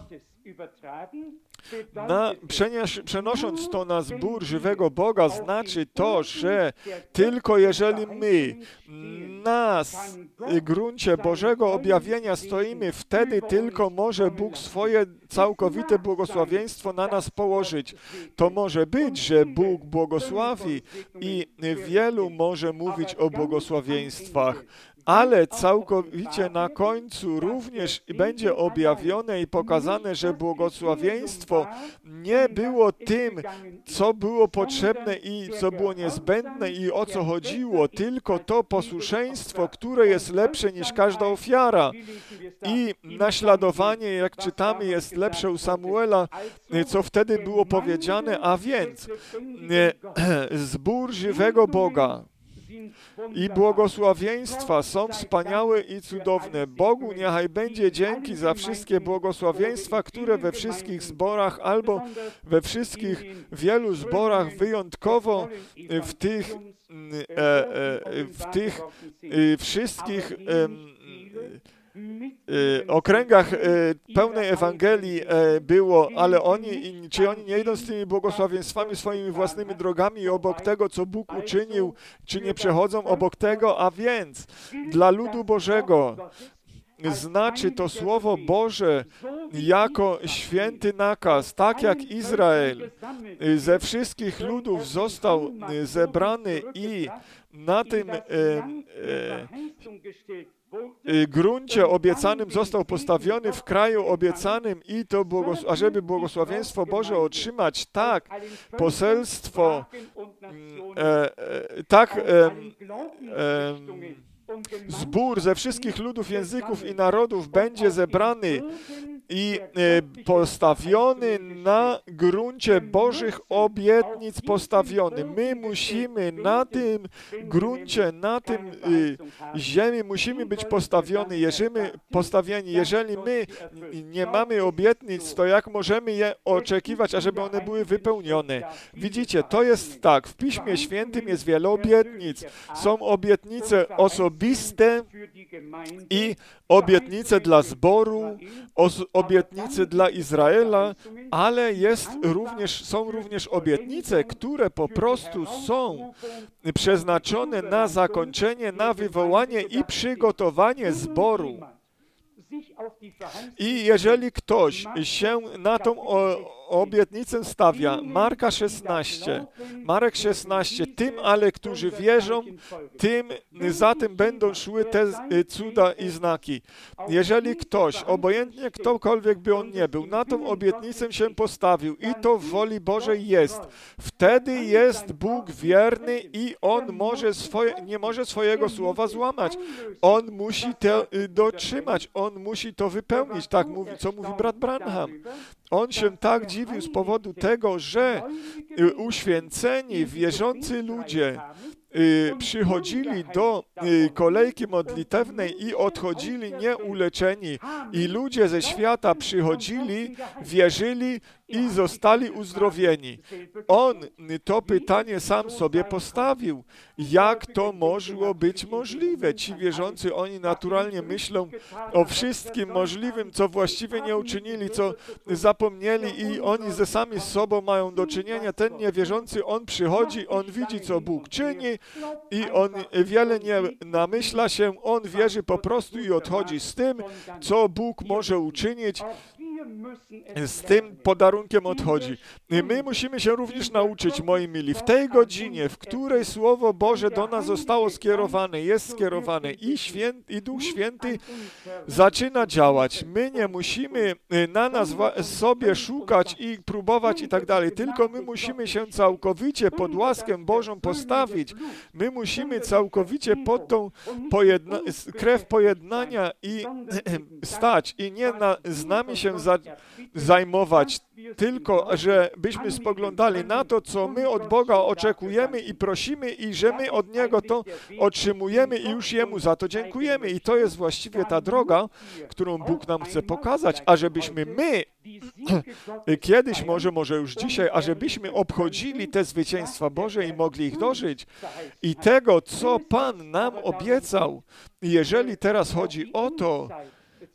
Na, przeniesz, przenosząc to na zbór żywego Boga, znaczy to, że tylko jeżeli my na gruncie Bożego objawienia stoimy, wtedy tylko może Bóg swoje całkowite błogosławieństwo na nas położyć. To może być, że Bóg błogosławi i wielu może mówić o błogosławieństwach, ale całkowicie na końcu również będzie objawione i pokazane, że błogosławieństwo nie było tym, co było potrzebne i co było niezbędne i o co chodziło, tylko to posłuszeństwo, które jest lepsze niż każda ofiara. I naśladowanie, jak czytamy, jest lepsze u Samuela, co wtedy było powiedziane, a więc zbór żywego Boga i błogosławieństwa są wspaniałe i cudowne. Bogu niechaj będzie dzięki za wszystkie błogosławieństwa, które we wszystkich zborach albo we wszystkich wielu zborach wyjątkowo w tych, w tych wszystkich okręgach pełnej Ewangelii było, ale oni, czy oni nie idą z tymi błogosławieństwami swoimi własnymi drogami i obok tego, co Bóg uczynił, czy nie przechodzą obok tego, a więc dla ludu Bożego znaczy to Słowo Boże jako święty nakaz, tak jak Izrael ze wszystkich ludów został zebrany i na tym e, e, gruncie obiecanym został postawiony w kraju obiecanym i to, błogos- ażeby błogosławieństwo Boże otrzymać, tak poselstwo, e, e, tak e, e, zbór ze wszystkich ludów, języków i narodów będzie zebrany i e, postawiony na gruncie Bożych obietnic postawiony. My musimy na tym gruncie, na tym e, ziemi musimy być postawioni, jeżeli, postawieni. Jeżeli my nie mamy obietnic, to jak możemy je oczekiwać, ażeby one były wypełnione? Widzicie, to jest tak. W Piśmie Świętym jest wiele obietnic. Są obietnice osobiste i obietnice dla zboru, obietnice dla Izraela, ale jest również, są również obietnice, które po prostu są przeznaczone na zakończenie, na wywołanie i przygotowanie zboru. I jeżeli ktoś się na tą obietnicę stawia, Marka szesnaście, Marek szesnaście, tym ale, którzy wierzą, tym za tym będą szły te cuda i znaki. Jeżeli ktoś, obojętnie ktokolwiek by on nie był, na tą obietnicę się postawił i to w woli Bożej jest, wtedy jest Bóg wierny i On może swoje, nie może swojego słowa złamać. On musi to dotrzymać, On musi to wypełnić, tak mówi, co mówi brat Branham. On się tak dziwił z powodu tego, że uświęceni, wierzący ludzie przychodzili do kolejki modlitewnej i odchodzili nieuleczeni. I ludzie ze świata przychodzili, wierzyli i zostali uzdrowieni. On to pytanie sam sobie postawił. Jak to mogło być możliwe? Ci wierzący, oni naturalnie myślą o wszystkim możliwym, co właściwie nie uczynili, co zapomnieli i oni ze sami z sobą mają do czynienia. Ten niewierzący, on przychodzi, on widzi, co Bóg czyni i on wiele nie namyśla się, on wierzy po prostu i odchodzi z tym, co Bóg może uczynić. Z tym podarunkiem odchodzi. My musimy się również nauczyć, moi mili, w tej godzinie, w której Słowo Boże do nas zostało skierowane, jest skierowane i, święty, i Duch Święty zaczyna działać. My nie musimy na nas sobie szukać i próbować i tak dalej, tylko my musimy się całkowicie pod łaskę Bożą postawić. My musimy całkowicie pod tą pojedna krew pojednania i stać i nie na, z nami się za zajmować, tylko żebyśmy spoglądali na to, co my od Boga oczekujemy i prosimy i że my od Niego to otrzymujemy i już Jemu za to dziękujemy. I to jest właściwie ta droga, którą Bóg nam chce pokazać, a żebyśmy my kiedyś, może, może już dzisiaj, a żebyśmy obchodzili te zwycięstwa Boże i mogli ich dożyć i tego, co Pan nam obiecał. I jeżeli teraz chodzi o to,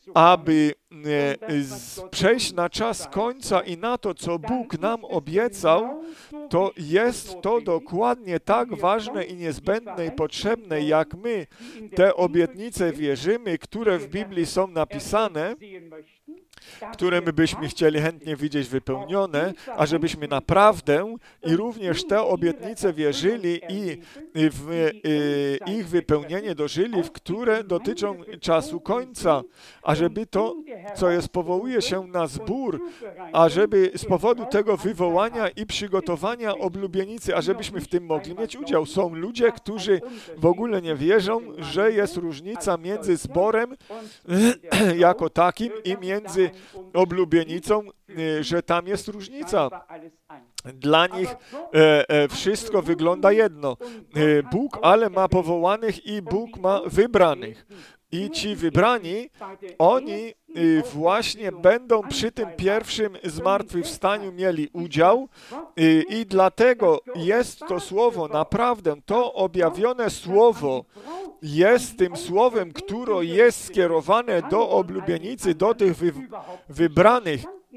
aby przejść na czas końca i na to, co Bóg nam obiecał, to jest to dokładnie tak ważne i niezbędne i potrzebne, jak my te obietnice wierzymy, które w Biblii są napisane, które my byśmy chcieli chętnie widzieć wypełnione, a żebyśmy naprawdę i również te obietnice wierzyli i w ich wypełnienie dożyli, w które dotyczą czasu końca, a żeby to, co jest, powołuje się na zbór, a żeby z powodu tego wywołania i przygotowania oblubienicy, a żebyśmy w tym mogli mieć udział. Są ludzie, którzy w ogóle nie wierzą, że jest różnica między zborem jako takim i między oblubienicą, że tam jest różnica. Dla nich e, e, wszystko wygląda jedno. E, Bóg ale ma powołanych i Bóg ma wybranych. I ci wybrani, oni właśnie będą przy tym pierwszym zmartwychwstaniu mieli udział i, i dlatego jest to słowo, naprawdę to objawione słowo jest tym słowem, które jest skierowane do oblubienicy, do tych wy, wybranych.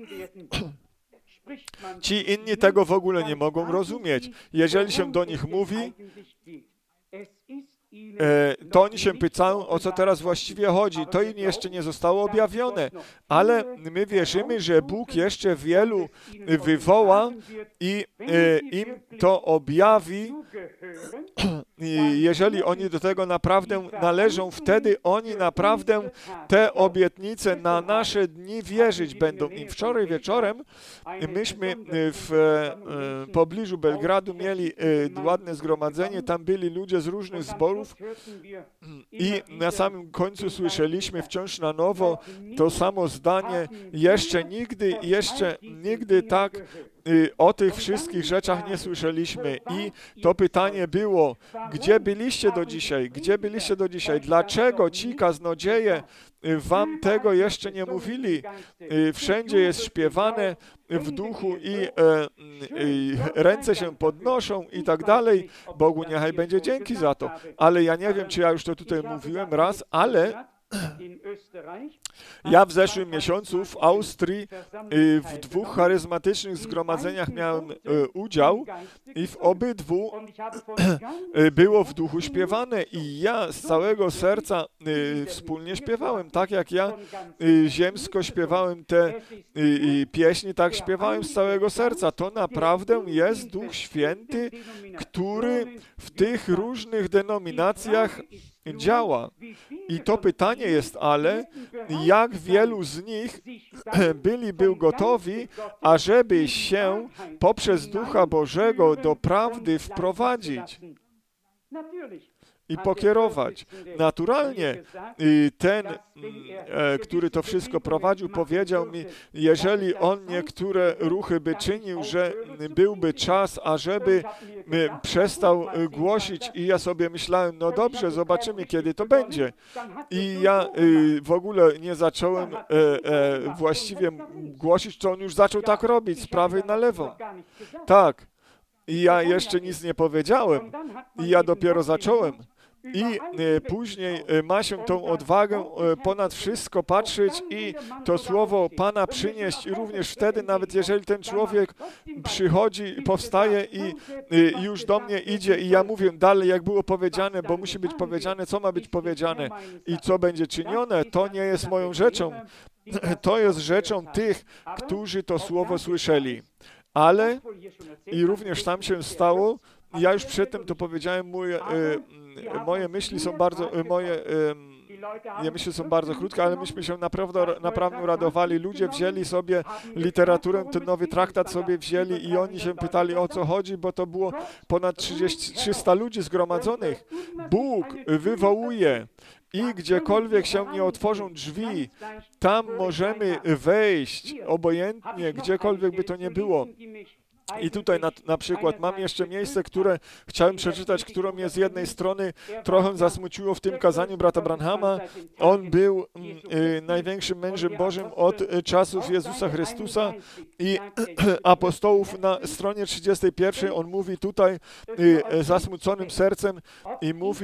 Ci inni tego w ogóle nie mogą rozumieć. Jeżeli się do nich mówi, to oni się pytają, o co teraz właściwie chodzi. To im jeszcze nie zostało objawione, ale my wierzymy, że Bóg jeszcze wielu wywoła i im to objawi. I jeżeli oni do tego naprawdę należą, wtedy oni naprawdę te obietnice na nasze dni wierzyć będą im. Wczoraj wieczorem myśmy w pobliżu Belgradu mieli ładne zgromadzenie, tam byli ludzie z różnych zborów i na samym końcu słyszeliśmy wciąż na nowo to samo zdanie, jeszcze nigdy, jeszcze nigdy tak o tych wszystkich rzeczach nie słyszeliśmy. I to pytanie było, gdzie byliście do dzisiaj? Gdzie byliście do dzisiaj? Dlaczego ci kaznodzieje wam tego jeszcze nie mówili? Wszędzie jest śpiewane w duchu i, e, i ręce się podnoszą i tak dalej. Bogu niechaj będzie dzięki za to. Ale ja nie wiem, czy ja już to tutaj mówiłem raz, ale ja w zeszłym miesiącu w Austrii w dwóch charyzmatycznych zgromadzeniach miałem udział i w obydwu było w duchu śpiewane i ja z całego serca wspólnie śpiewałem. Tak jak ja ziemsko śpiewałem te pieśni, tak śpiewałem z całego serca. To naprawdę jest Duch Święty, który w tych różnych denominacjach działa. I to pytanie jest ale, jak wielu z nich byliby gotowi, ażeby się poprzez Ducha Bożego do prawdy wprowadzić i pokierować. Naturalnie ten, który to wszystko prowadził, powiedział mi, jeżeli on niektóre ruchy by czynił, że byłby czas, ażeby przestał głosić i ja sobie myślałem, no dobrze, zobaczymy, kiedy to będzie. I ja w ogóle nie zacząłem właściwie głosić, to on już zaczął tak robić, z prawej na lewą. Tak. I ja jeszcze nic nie powiedziałem. I ja dopiero zacząłem. I e, później e, ma się tą odwagę e, ponad wszystko patrzeć i to słowo Pana przynieść i również wtedy, nawet jeżeli ten człowiek przychodzi, powstaje i e, już do mnie idzie i ja mówię dalej, jak było powiedziane, bo musi być powiedziane, co ma być powiedziane i co będzie czynione, to nie jest moją rzeczą. To jest rzeczą tych, którzy to słowo słyszeli. Ale i również tam się stało, ja już przedtem to powiedziałem, mój, e, moje myśli są bardzo, moje e, myśli są bardzo krótkie, ale myśmy się naprawdę, naprawdę radowali. Ludzie wzięli sobie literaturę, ten nowy traktat sobie wzięli i oni się pytali, o co chodzi, bo to było ponad trzydzieści, trzysta ludzi zgromadzonych. Bóg wywołuje i gdziekolwiek się nie otworzą drzwi, tam możemy wejść, obojętnie, gdziekolwiek by to nie było. I tutaj na, na przykład mam jeszcze miejsce, które chciałem przeczytać, które mnie z jednej strony trochę zasmuciło w tym kazaniu brata Branhama. On był y, największym mężem Bożym od y, czasów Jezusa Chrystusa i y, apostołów na stronie trzydziestej pierwszej on mówi tutaj y, zasmuconym sercem i mówi,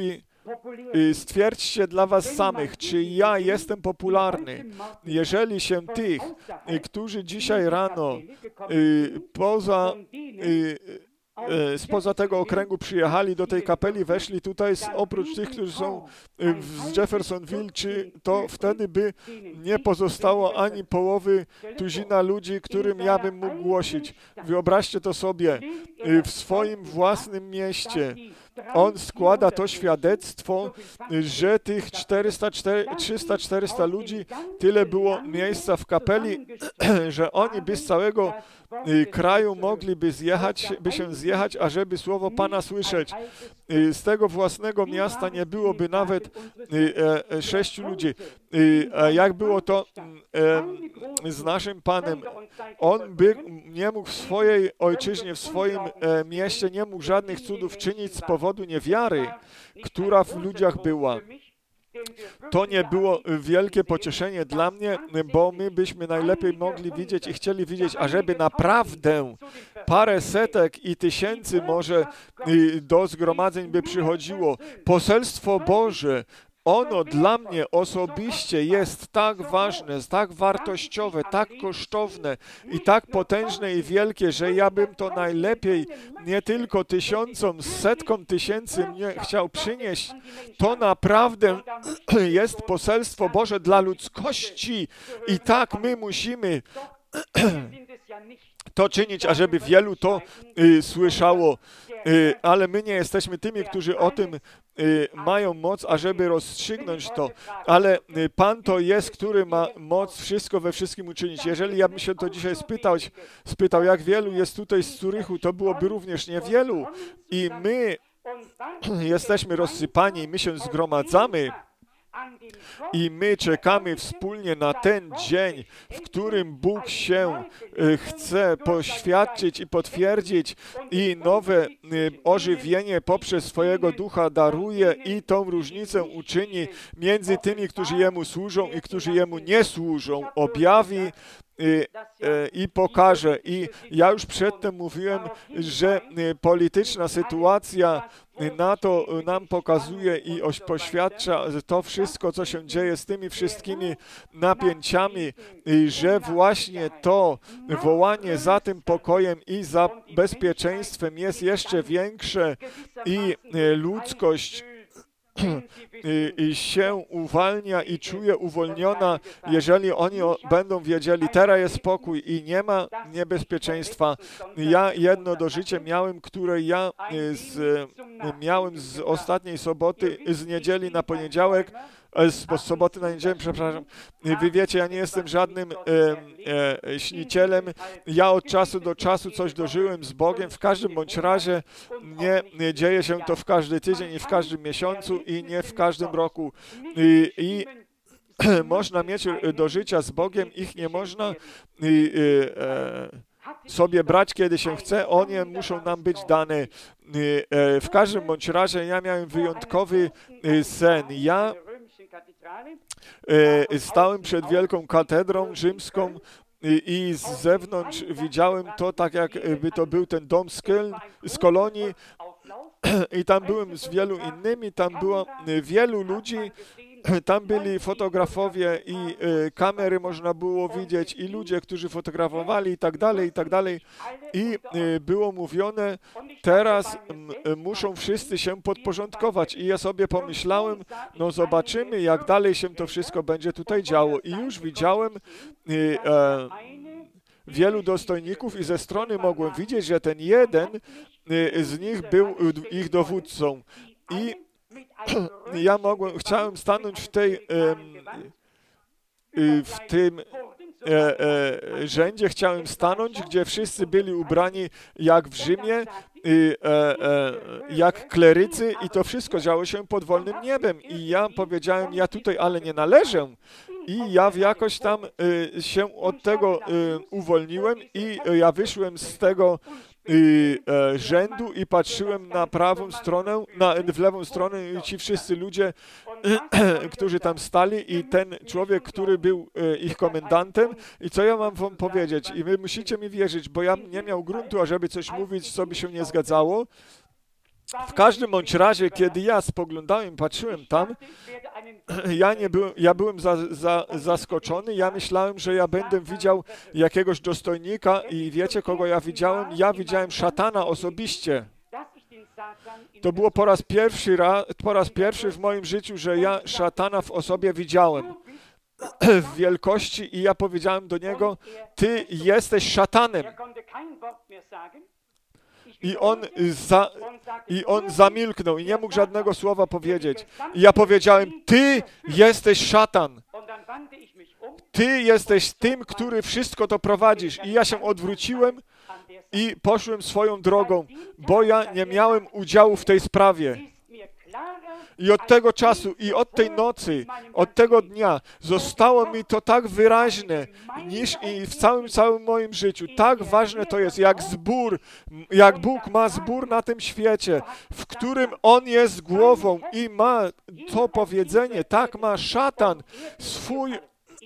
y, stwierdźcie dla was samych, czy ja jestem popularny. Jeżeli się tych, y, którzy dzisiaj rano y, poza y, spoza tego okręgu przyjechali do tej kapeli, weszli tutaj z, oprócz tych, którzy są z Jeffersonville, czy to wtedy by nie pozostało ani połowy tuzina ludzi, którym ja bym mógł głosić. Wyobraźcie to sobie, w swoim własnym mieście. On składa to świadectwo, że tych trzysta czterysta ludzi, tyle było miejsca w kapeli, że oni by z całego kraju mogliby zjechać, by się zjechać, ażeby słowo Pana słyszeć. Z tego własnego miasta nie byłoby nawet sześciu ludzi. Jak było to z naszym Panem? On by nie mógł w swojej ojczyźnie, w swoim mieście, nie mógł żadnych cudów czynić z powodu niewiary, która w ludziach była. To nie było wielkie pocieszenie dla mnie, bo my byśmy najlepiej mogli widzieć i chcieli widzieć, ażeby naprawdę parę setek i tysięcy może do zgromadzeń by przychodziło. Poselstwo Boże, ono dla mnie osobiście jest tak ważne, tak wartościowe, tak kosztowne i tak potężne i wielkie, że ja bym to najlepiej nie tylko tysiącom, setkom tysięcy mnie chciał przynieść. To naprawdę jest poselstwo Boże dla ludzkości i tak my musimy to czynić, ażeby wielu to y, słyszało, y, ale my nie jesteśmy tymi, którzy o tym y, mają moc, ażeby rozstrzygnąć to, ale y, Pan to jest, który ma moc wszystko we wszystkim uczynić. Jeżeli ja bym się to dzisiaj spytał, spytał, jak wielu jest tutaj z Zurychu, to byłoby również niewielu i my jesteśmy rozsypani, my się zgromadzamy i my czekamy wspólnie na ten dzień, w którym Bóg się chce poświadczyć i potwierdzić i nowe ożywienie poprzez swojego Ducha daruje i tą różnicę uczyni między tymi, którzy Jemu służą i którzy Jemu nie służą. Objawi I, i pokaże. I ja już przedtem mówiłem, że polityczna sytuacja na to nam pokazuje i poświadcza to wszystko, co się dzieje z tymi wszystkimi napięciami, że właśnie to wołanie za tym pokojem i za bezpieczeństwem jest jeszcze większe i ludzkość I się uwalnia i czuje uwolniona, jeżeli oni o, będą wiedzieli, teraz jest spokój i nie ma niebezpieczeństwa. Ja jedno do życia miałem, które ja z, miałem z ostatniej soboty, z niedzieli na poniedziałek, z soboty na niedzielę, przepraszam. Wy wiecie, ja nie jestem żadnym e, e, śnicielem. Ja od czasu do czasu coś dożyłem z Bogiem. W każdym bądź razie nie, nie dzieje się to w każdy tydzień i w każdym miesiącu i nie w każdym roku. I, i można mieć do życia z Bogiem, ich nie można i, e, sobie brać, kiedy się chce, one muszą nam być dane. W każdym bądź razie ja miałem wyjątkowy sen. Ja stałem przed wielką katedrą rzymską i z zewnątrz widziałem to, tak jakby to był ten dom z, Köln, z Kolonii i tam byłem z wielu innymi, tam było wielu ludzi, tam byli fotografowie i y, kamery można było widzieć i ludzie, którzy fotografowali i tak dalej, i tak dalej. I y, było mówione, teraz y, muszą wszyscy się podporządkować. I ja sobie pomyślałem, no zobaczymy, jak dalej się to wszystko będzie tutaj działo. I już widziałem y, e, wielu dostojników i ze strony mogłem widzieć, że ten jeden y, z nich był ich dowódcą. I ja mogłem, chciałem stanąć w tej, w tym e, e, rzędzie, chciałem stanąć, gdzie wszyscy byli ubrani jak w Rzymie, e, e, jak klerycy i to wszystko działo się pod wolnym niebem. I ja powiedziałem, ja tutaj ale nie należę. I ja jakoś tam e, się od tego e, uwolniłem i ja wyszłem z tego I, e, rzędu i patrzyłem na prawą stronę, na, w lewą stronę i ci wszyscy ludzie, e, którzy tam stali i ten człowiek, który był e, ich komendantem. I co ja mam wam powiedzieć? I wy musicie mi wierzyć, bo ja nie miał gruntu, ażeby coś mówić, co by się nie zgadzało. W każdym bądź razie, kiedy ja spoglądałem, patrzyłem tam, ja nie byłem, ja byłem za, za, zaskoczony, ja myślałem, że ja będę widział jakiegoś dostojnika i wiecie, kogo ja widziałem? Ja widziałem szatana osobiście. To było po raz pierwszy, raz, po raz pierwszy w moim życiu, że ja szatana w osobie widziałem w wielkości i ja powiedziałem do niego, ty jesteś szatanem. I on, za, I on zamilknął i nie mógł żadnego słowa powiedzieć. I ja powiedziałem, ty jesteś szatan. Ty jesteś tym, który wszystko to prowadzisz. I ja się odwróciłem i poszłem swoją drogą, bo ja nie miałem udziału w tej sprawie. I od tego czasu, i od tej nocy, od tego dnia zostało mi to tak wyraźne, niż i w całym, całym moim życiu. Tak ważne to jest, jak zbór, jak Bóg ma zbór na tym świecie, w którym On jest głową i ma to powiedzenie, tak ma szatan swój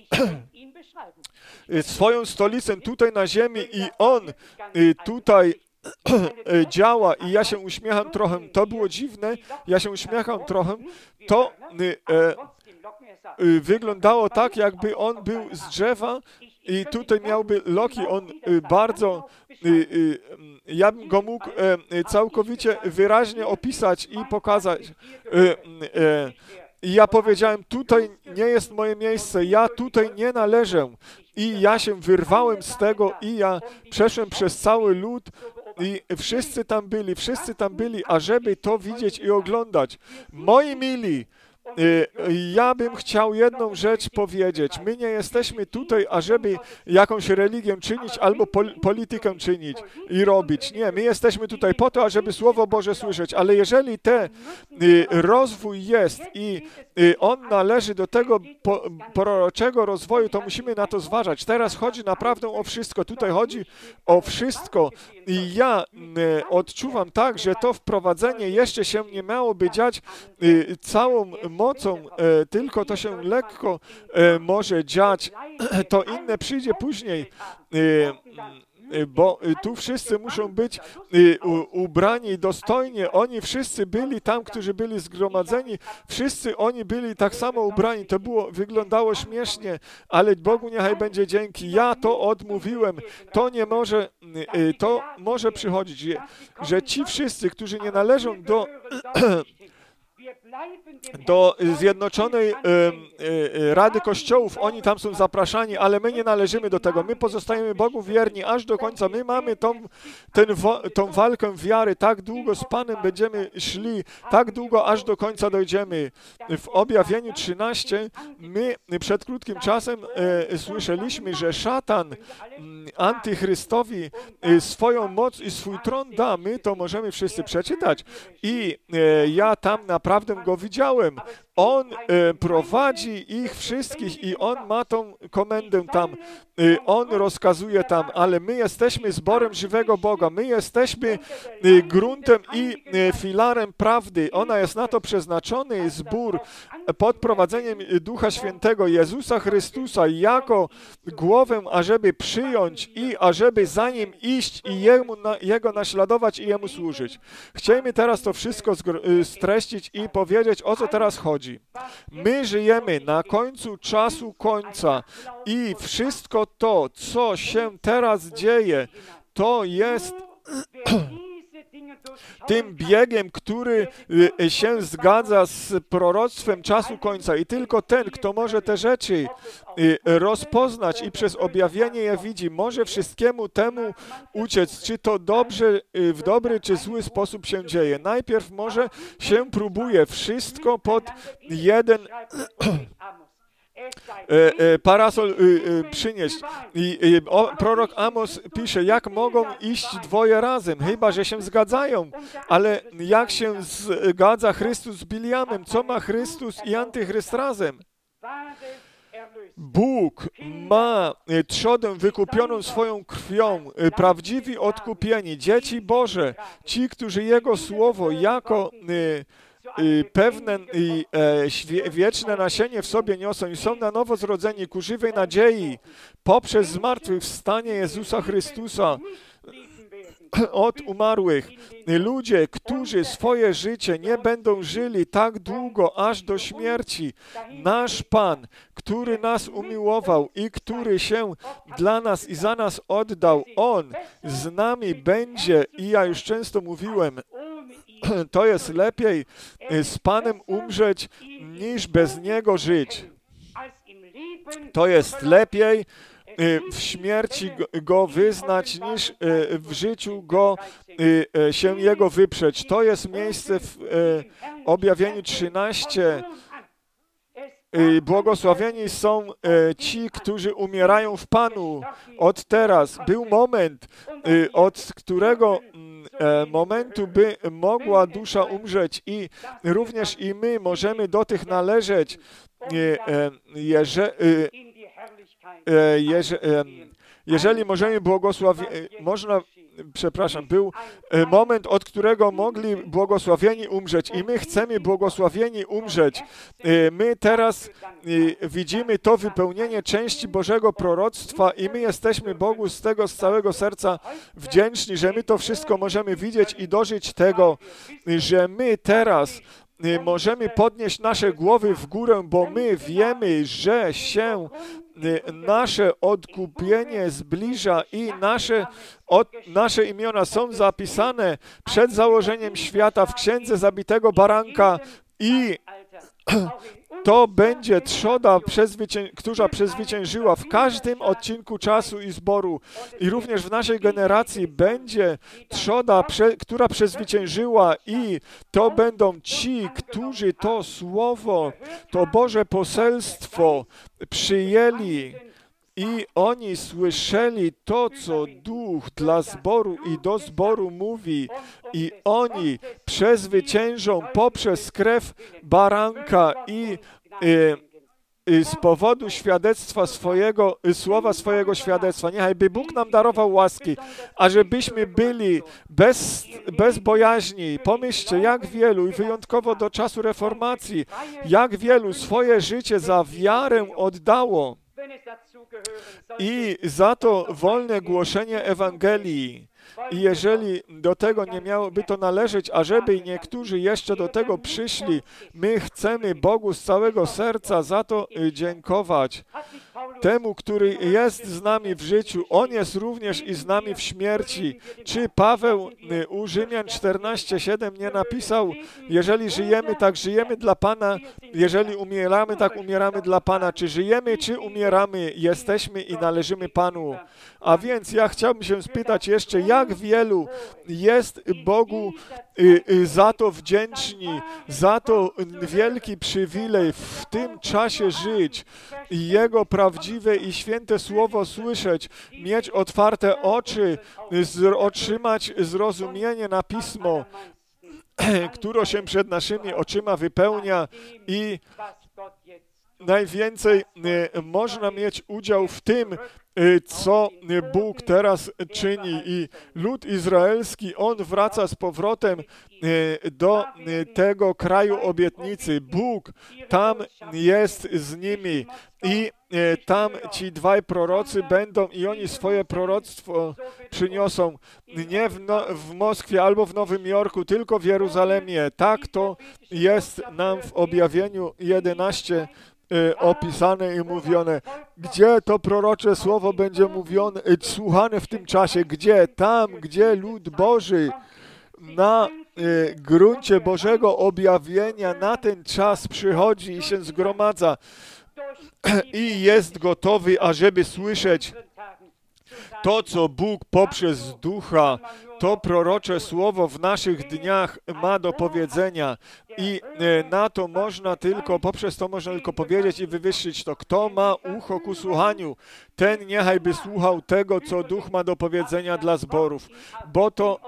swoją stolicę tutaj na ziemi i on tutaj działa i ja się uśmiecham trochę, to było dziwne, ja się uśmiecham trochę, to e, wyglądało tak, jakby on był z drzewa i tutaj miałby loki, on bardzo, ja bym go mógł całkowicie wyraźnie opisać i pokazać. I ja powiedziałem, tutaj nie jest moje miejsce, ja tutaj nie należę. I ja się wyrwałem z tego i ja przeszłem przez cały lud i wszyscy tam byli, wszyscy tam byli, ażeby to widzieć i oglądać. Moi mili, ja bym chciał jedną rzecz powiedzieć. My nie jesteśmy tutaj, ażeby jakąś religię czynić albo pol politykę czynić i robić. Nie, my jesteśmy tutaj po to, ażeby Słowo Boże słyszeć, ale jeżeli ten rozwój jest i on należy do tego po proroczego rozwoju, to musimy na to zważać. Teraz chodzi naprawdę o wszystko. Tutaj chodzi o wszystko i ja odczuwam tak, że to wprowadzenie jeszcze się nie miałoby dziać całą mocą, e, tylko to się lekko e, może dziać, to inne przyjdzie później, e, bo tu wszyscy muszą być u, ubrani dostojnie. Oni wszyscy byli tam, którzy byli zgromadzeni, wszyscy oni byli tak samo ubrani. To było, wyglądało śmiesznie, ale Bogu niechaj będzie dzięki. Ja to odmówiłem. To nie może, to może przychodzić, że ci wszyscy, którzy nie należą do do Zjednoczonej e, e, Rady Kościołów, oni tam są zapraszani, ale my nie należymy do tego. My pozostajemy Bogu wierni aż do końca. My mamy tą, ten, tą walkę wiary. Tak długo z Panem będziemy szli, tak długo aż do końca dojdziemy. W Objawieniu trzynaście my przed krótkim czasem e, słyszeliśmy, że szatan m, antychrystowi e, swoją moc i swój tron da. My to możemy wszyscy przeczytać. I e, ja tam naprawdę go widziałem. On e, prowadzi ich wszystkich i on ma tą komendę tam. E, on rozkazuje tam, ale my jesteśmy zborem żywego Boga. My jesteśmy e, gruntem i e, filarem prawdy. Ona jest na to przeznaczony zbór pod prowadzeniem Ducha Świętego Jezusa Chrystusa jako głowę, ażeby przyjąć i ażeby za Nim iść i Jemu, na, Jego naśladować i Jemu służyć. Chcielibyśmy teraz to wszystko streścić i powiedzieć, o co teraz chodzi. My żyjemy na końcu czasu końca i wszystko to, co się teraz dzieje, to jest tym biegiem, który się zgadza z proroctwem czasu końca i tylko ten, kto może te rzeczy rozpoznać i przez objawienie je widzi, może wszystkiemu temu uciec, czy to dobrze, w dobry czy zły sposób się dzieje. Najpierw może się próbuje wszystko pod jeden E, e, parasol e, e, przynieść. I e, o, prorok Amos pisze, jak mogą iść dwoje razem, chyba że się zgadzają. Ale jak się zgadza Chrystus z Biliamem? Co ma Chrystus i Antychryst razem? Bóg ma trzodę wykupioną swoją krwią, prawdziwi odkupieni, dzieci Boże, ci, którzy Jego Słowo jako pewne i e, wieczne nasienie w sobie niosą i są na nowo zrodzeni ku żywej nadziei poprzez zmartwychwstanie Jezusa Chrystusa. od umarłych. Ludzie, którzy swoje życie nie będą żyli tak długo, aż do śmierci. Nasz Pan, który nas umiłował i który się dla nas i za nas oddał, On z nami będzie. I ja już często mówiłem, to jest lepiej z Panem umrzeć, niż bez Niego żyć. To jest lepiej w śmierci Go wyznać, niż w życiu Go się Jego wyprzeć. To jest miejsce w Objawieniu trzynaście. Błogosławieni są ci, którzy umierają w Panu. Od teraz był moment, od którego momentu by mogła dusza umrzeć i również i my możemy do tych należeć, jeżeli, jeżeli możemy błogosławić, można, przepraszam, był moment, od którego mogli błogosławieni umrzeć i my chcemy błogosławieni umrzeć. My teraz widzimy to wypełnienie części Bożego proroctwa i my jesteśmy Bogu z tego z całego serca wdzięczni, że my to wszystko możemy widzieć i dożyć tego, że my teraz możemy podnieść nasze głowy w górę, bo my wiemy, że się nasze odkupienie zbliża i nasze, od, nasze imiona są zapisane przed założeniem świata w Księdze Zabitego Baranka i to będzie trzoda, przezwycię... która przezwyciężyła w każdym odcinku czasu i zboru. I również w naszej generacji będzie trzoda, prze... która przezwyciężyła i to będą ci, którzy to słowo, to Boże poselstwo przyjęli. I oni słyszeli to, co Duch dla zboru i do zboru mówi. I oni przezwyciężą poprzez krew baranka i, i, i z powodu świadectwa swojego, słowa swojego świadectwa. Niechaj by Bóg nam darował łaski, ażebyśmy byli bez, bez bojaźni. Pomyślcie, jak wielu, i wyjątkowo do czasu reformacji, jak wielu swoje życie za wiarę oddało. I za to wolne głoszenie Ewangelii. I jeżeli do tego nie miałoby to należeć, ażeby niektórzy jeszcze do tego przyszli, my chcemy Bogu z całego serca za to dziękować. Temu, który jest z nami w życiu, On jest również i z nami w śmierci. Czy Paweł u Rzymian czternaście siedem nie napisał, jeżeli żyjemy, tak żyjemy dla Pana, jeżeli umieramy, tak umieramy dla Pana. Czy żyjemy, czy umieramy, jesteśmy i należymy Panu. A więc ja chciałbym się spytać jeszcze, jak wielu jest Bogu za to wdzięczni, za to wielki przywilej w tym czasie żyć i Jego prawdziwe i święte słowo słyszeć, mieć otwarte oczy, z, otrzymać zrozumienie na Pismo, które się przed naszymi oczyma wypełnia i najwięcej można mieć udział w tym, co Bóg teraz czyni. I lud izraelski, on wraca z powrotem do tego kraju obietnicy. Bóg tam jest z nimi i tam ci dwaj prorocy będą i oni swoje proroctwo przyniosą nie w, no, w Moskwie albo w Nowym Jorku, tylko w Jeruzalemie. Tak to jest nam w Objawieniu jedenaście opisane i mówione. Gdzie to prorocze słowo będzie mówione, słuchane w tym czasie? Gdzie? Tam, gdzie lud Boży na y, gruncie Bożego objawienia na ten czas przychodzi i się zgromadza i jest gotowy, ażeby słyszeć to, co Bóg poprzez Ducha, to prorocze słowo w naszych dniach ma do powiedzenia i na to można tylko, poprzez to można tylko powiedzieć i wywyższyć to. Kto ma ucho ku słuchaniu, ten niechaj by słuchał tego, co Duch ma do powiedzenia dla zborów, bo to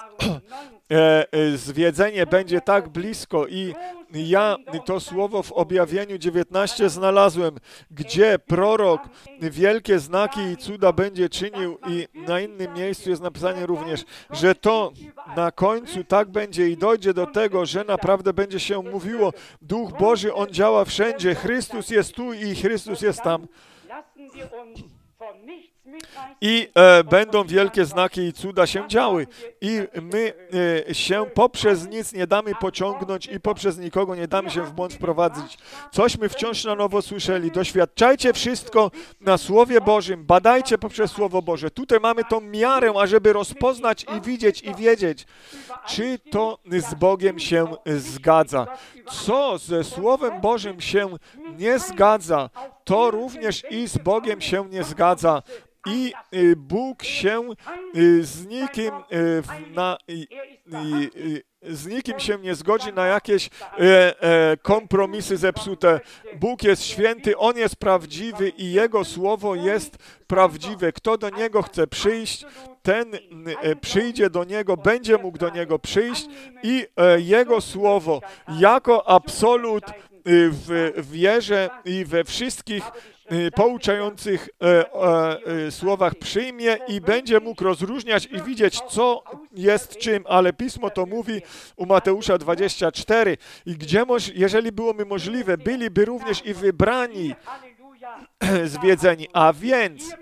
zwiedzenie będzie tak blisko i ja to słowo w Objawieniu dziewiętnaście znalazłem, gdzie prorok wielkie znaki i cuda będzie czynił i na innym miejscu jest napisane również, że to na końcu tak będzie i dojdzie do tego, że naprawdę będzie się mówiło, Duch Boży, On działa wszędzie, Chrystus jest tu i Chrystus jest tam. I e, będą wielkie znaki i cuda się działy. I my e, się poprzez nic nie damy pociągnąć i poprzez nikogo nie damy się w błąd wprowadzić. Cośmy wciąż na nowo słyszeli. Doświadczajcie wszystko na Słowie Bożym. Badajcie poprzez Słowo Boże. Tutaj mamy tą miarę, ażeby rozpoznać i widzieć i wiedzieć, czy to z Bogiem się zgadza. Co ze Słowem Bożym się nie zgadza, to również i z Bogiem się nie zgadza. I y, Bóg się y, z nikim y, na, y, y, z nikim się nie zgodzi na jakieś e, e, kompromisy zepsute. Bóg jest święty, On jest prawdziwy i Jego Słowo jest prawdziwe. Kto do Niego chce przyjść, ten e, przyjdzie do Niego, będzie mógł do Niego przyjść i e, Jego Słowo jako absolut e, w wierze i we wszystkich pouczających e, e, słowach przyjmie i będzie mógł rozróżniać i widzieć, co jest czym, ale Pismo to mówi u Mateusza dwadzieścia cztery i gdzie, jeżeli byłoby możliwe, byliby również i wybrani zwiedzeni, a więc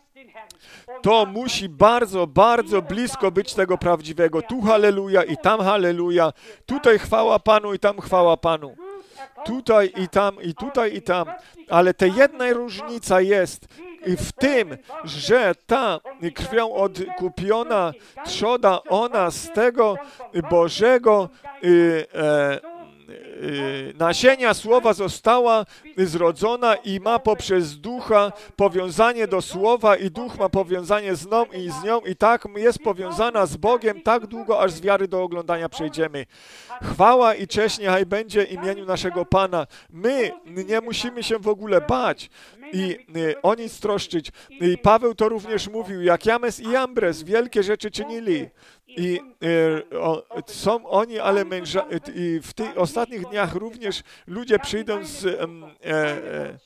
to musi bardzo, bardzo blisko być tego prawdziwego. Tu halleluja i tam halleluja, tutaj chwała Panu i tam chwała Panu. Tutaj i tam, i tutaj i tam, ale ta jedna różnica jest w tym, że ta krwią odkupiona trzoda, ona z tego Bożego y, e, y, nasienia Słowa została zrodzona i ma poprzez Ducha powiązanie do Słowa i Duch ma powiązanie z nią i z nią i tak jest powiązana z Bogiem tak długo, aż z wiary do oglądania przejdziemy. Chwała i cześć niechaj będzie imieniu naszego Pana. My nie musimy się w ogóle bać i y, o nic troszczyć. I Paweł to również mówił, jak James i Jambres wielkie rzeczy czynili. I y, o, są oni, ale męża, i w tych ostatnich dniach również ludzie przyjdą z e, e,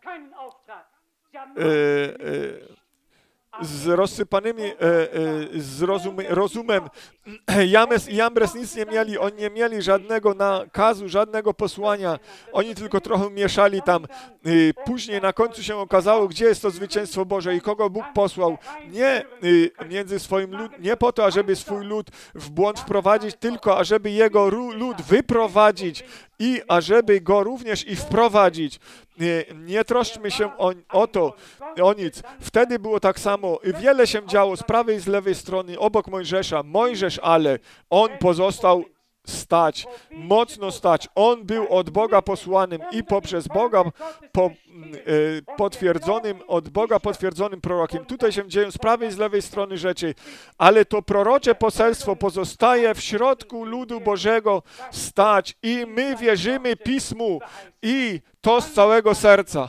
e, e, z rozsypanymi e, e, z rozum, rozumem. James i Jambres nic nie mieli, oni nie mieli żadnego nakazu, żadnego posłania. Oni tylko trochę mieszali tam. I później na końcu się okazało, gdzie jest to zwycięstwo Boże i kogo Bóg posłał. Nie y, między swoim lud, nie po to, ażeby swój lud w błąd wprowadzić, tylko ażeby jego lud wyprowadzić i ażeby go również i wprowadzić. Nie, nie troszczmy się o, o to, o nic. Wtedy było tak samo. Wiele się działo z prawej i z lewej strony, obok Mojżesza. Mojżesz, ale on pozostał stać, mocno stać. On był od Boga posłanym i poprzez Boga po, e, potwierdzonym, od Boga potwierdzonym prorokiem. Tutaj się dzieją z prawej i z lewej strony rzeczy, ale to prorocze poselstwo pozostaje w środku ludu Bożego stać i my wierzymy Pismu i to z całego serca.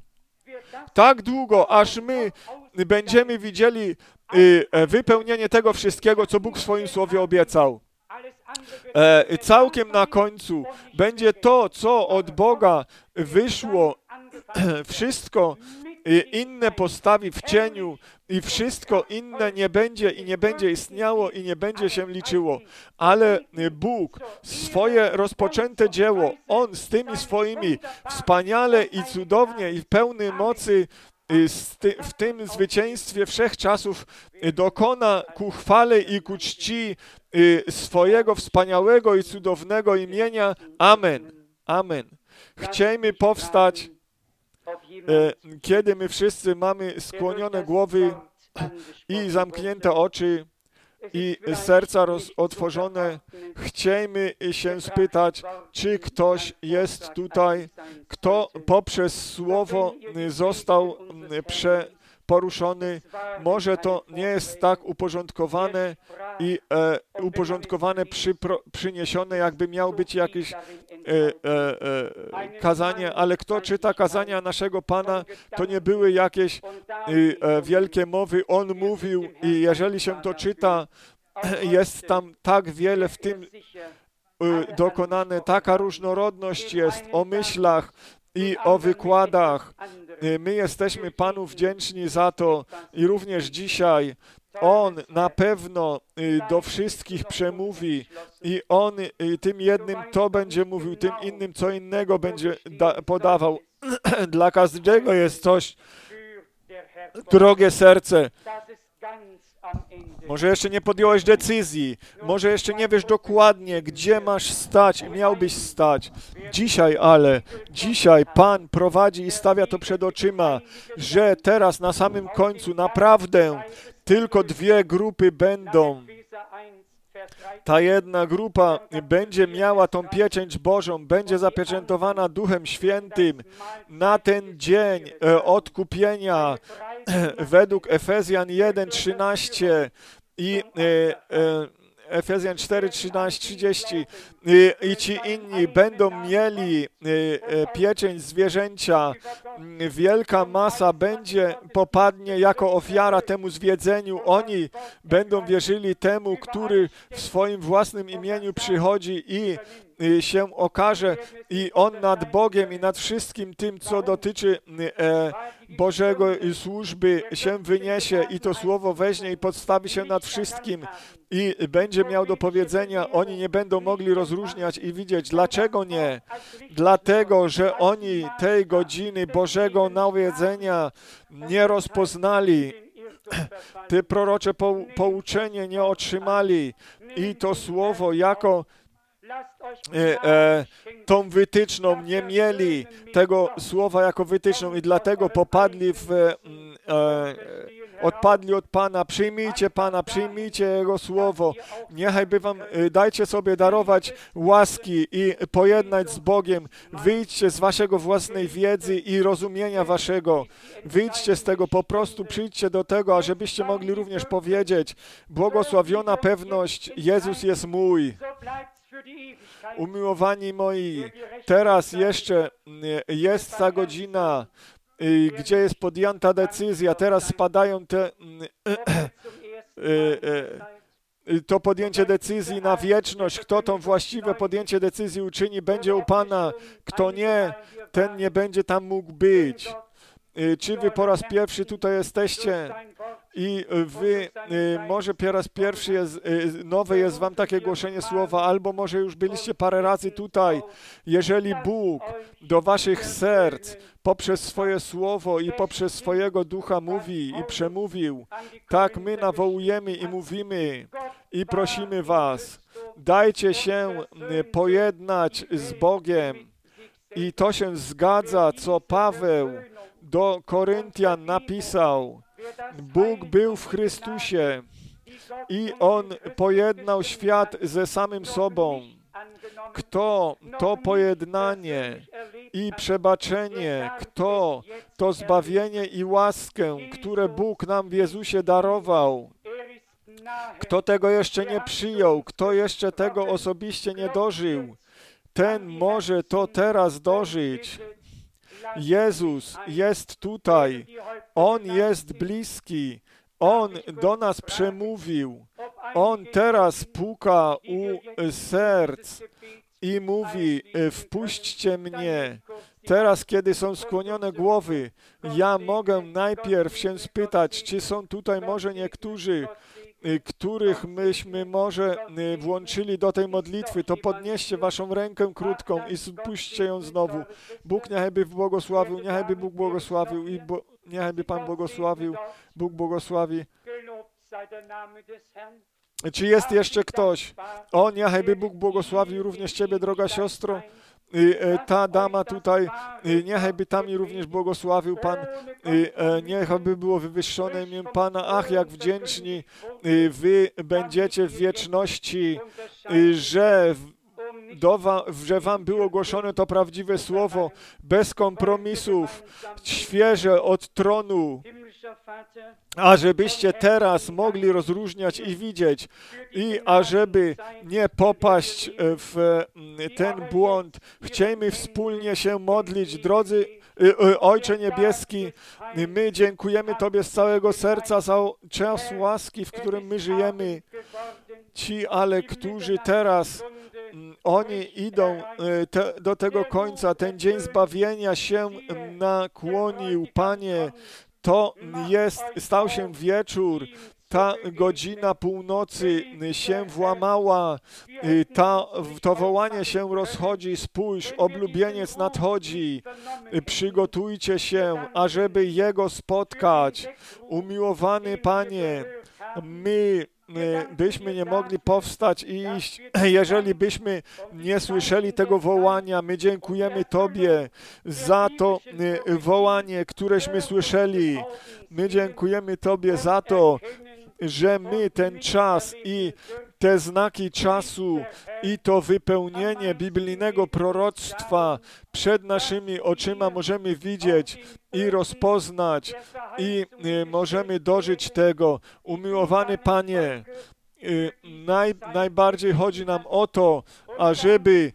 Tak długo, aż my będziemy widzieli e, wypełnienie tego wszystkiego, co Bóg w swoim Słowie obiecał. E, całkiem na końcu będzie to, co od Boga wyszło, wszystko inne postawi w cieniu i wszystko inne nie będzie i nie będzie istniało i nie będzie się liczyło. Ale Bóg swoje rozpoczęte dzieło, On z tymi swoimi wspaniale i cudownie i w pełnej mocy w tym zwycięstwie wszechczasów dokona ku chwale i ku czci swojego wspaniałego i cudownego imienia. Amen. Amen. Chciejmy powstać, kiedy my wszyscy mamy skłonione głowy i zamknięte oczy i serca roz, otworzone. Chciejmy się spytać, czy ktoś jest tutaj, kto poprzez Słowo został prze, poruszony. Może to nie jest tak uporządkowane i e, uporządkowane, przypro, przyniesione, jakby miał być jakieś e, e, e, kazanie, ale kto czyta kazania naszego Pana, to nie były jakieś e, e, wielkie mowy. On mówił i jeżeli się to czyta, jest tam tak wiele w tym e, dokonane, taka różnorodność jest o myślach i o wykładach. My jesteśmy Panu wdzięczni za to i również dzisiaj On na pewno do wszystkich przemówi i On tym jednym to będzie mówił, tym innym co innego będzie da- podawał. Dla każdego jest coś drogie serce. Może jeszcze nie podjąłeś decyzji, może jeszcze nie wiesz dokładnie, gdzie masz stać i miałbyś stać. Dzisiaj ale, dzisiaj Pan prowadzi i stawia to przed oczyma, że teraz na samym końcu naprawdę tylko dwie grupy będą. Ta jedna grupa będzie miała tą pieczęć Bożą, będzie zapieczętowana Duchem Świętym na ten dzień e, odkupienia według Efezjan jeden, trzynaście i e, e, Efezjan cztery, trzynaście, trzydzieści I, i ci inni będą mieli pieczęć zwierzęcia. Wielka masa będzie, popadnie jako ofiara temu zwiedzeniu. Oni będą wierzyli temu, który w swoim własnym imieniu przychodzi i się okaże i On nad Bogiem i nad wszystkim tym, co dotyczy e, Bożego służby, się wyniesie i to słowo weźmie i podstawi się nad wszystkim i będzie miał do powiedzenia. Oni nie będą mogli rozróżniać i widzieć. Dlaczego nie? Dlatego, że oni tej godziny Bożego nawiedzenia nie rozpoznali. Ty prorocze pouczenie nie otrzymali i to słowo jako E, e, tą wytyczną, nie mieli tego słowa jako wytyczną i dlatego popadli w, e, e, odpadli od Pana. Przyjmijcie Pana, przyjmijcie Jego słowo. Niechaj by wam, dajcie sobie darować łaski i pojednać z Bogiem. Wyjdźcie z waszego własnej wiedzy i rozumienia waszego. Wyjdźcie z tego, po prostu przyjdźcie do tego, ażebyście mogli również powiedzieć: błogosławiona pewność, Jezus jest mój. Umiłowani moi, teraz jeszcze jest ta godzina, gdzie jest podjęta decyzja, teraz spadają te, to podjęcie decyzji na wieczność. Kto to właściwe podjęcie decyzji uczyni, będzie u Pana. Kto nie, ten nie będzie tam mógł być. Czy wy po raz pierwszy tutaj jesteście i wy, może po raz pierwszy jest, nowe jest wam takie głoszenie słowa, albo może już byliście parę razy tutaj. Jeżeli Bóg do waszych serc poprzez swoje słowo i poprzez swojego Ducha mówi i przemówił, tak my nawołujemy i mówimy i prosimy was, dajcie się pojednać z Bogiem. I to się zgadza, co Paweł do Koryntian napisał. Bóg był w Chrystusie i On pojednał świat ze samym sobą. Kto to pojednanie i przebaczenie, kto to zbawienie i łaskę, które Bóg nam w Jezusie darował, kto tego jeszcze nie przyjął, kto jeszcze tego osobiście nie dożył, ten może to teraz dożyć. Jezus jest tutaj. On jest bliski. On do nas przemówił. On teraz puka u serc i mówi: wpuśćcie mnie. Teraz, kiedy są skłonione głowy, ja mogę najpierw się spytać, czy są tutaj może niektórzy, których myśmy może włączyli do tej modlitwy, to podnieście waszą rękę krótką i spuśćcie ją znowu. Bóg niechaj by błogosławił, niechaj by Bóg błogosławił i bo, niechaj by Pan błogosławił, Bóg błogosławi. Czy jest jeszcze ktoś? O, niechaj by Bóg błogosławił również ciebie, droga siostro. Ta dama tutaj, niechaj by tam i również błogosławił Pan, niechaj by było wywyższone imię Pana. Ach, jak wdzięczni wy będziecie w wieczności, że do wa, że wam było głoszone to prawdziwe słowo, bez kompromisów, świeże od tronu, ażebyście teraz mogli rozróżniać i widzieć i ażeby nie popaść w ten błąd. Chciejmy wspólnie się modlić. Drodzy Ojcze Niebieski, my dziękujemy Tobie z całego serca za czas łaski, w którym my żyjemy. Ci, ale którzy teraz oni idą te, do tego końca, ten dzień zbawienia się nakłonił, Panie. To jest, stał się wieczór ta godzina północy się włamała, ta, to wołanie się rozchodzi, spójrz, oblubieniec nadchodzi, przygotujcie się, ażeby Jego spotkać. Umiłowany Panie, my byśmy nie mogli powstać i iść, jeżeli byśmy nie słyszeli tego wołania. My dziękujemy Tobie za to wołanie, któreśmy słyszeli. My dziękujemy Tobie za to, że my ten czas i te znaki czasu i to wypełnienie biblijnego proroctwa przed naszymi oczyma możemy widzieć i rozpoznać i możemy dożyć tego. Umiłowany Panie, naj, najbardziej chodzi nam o to, ażeby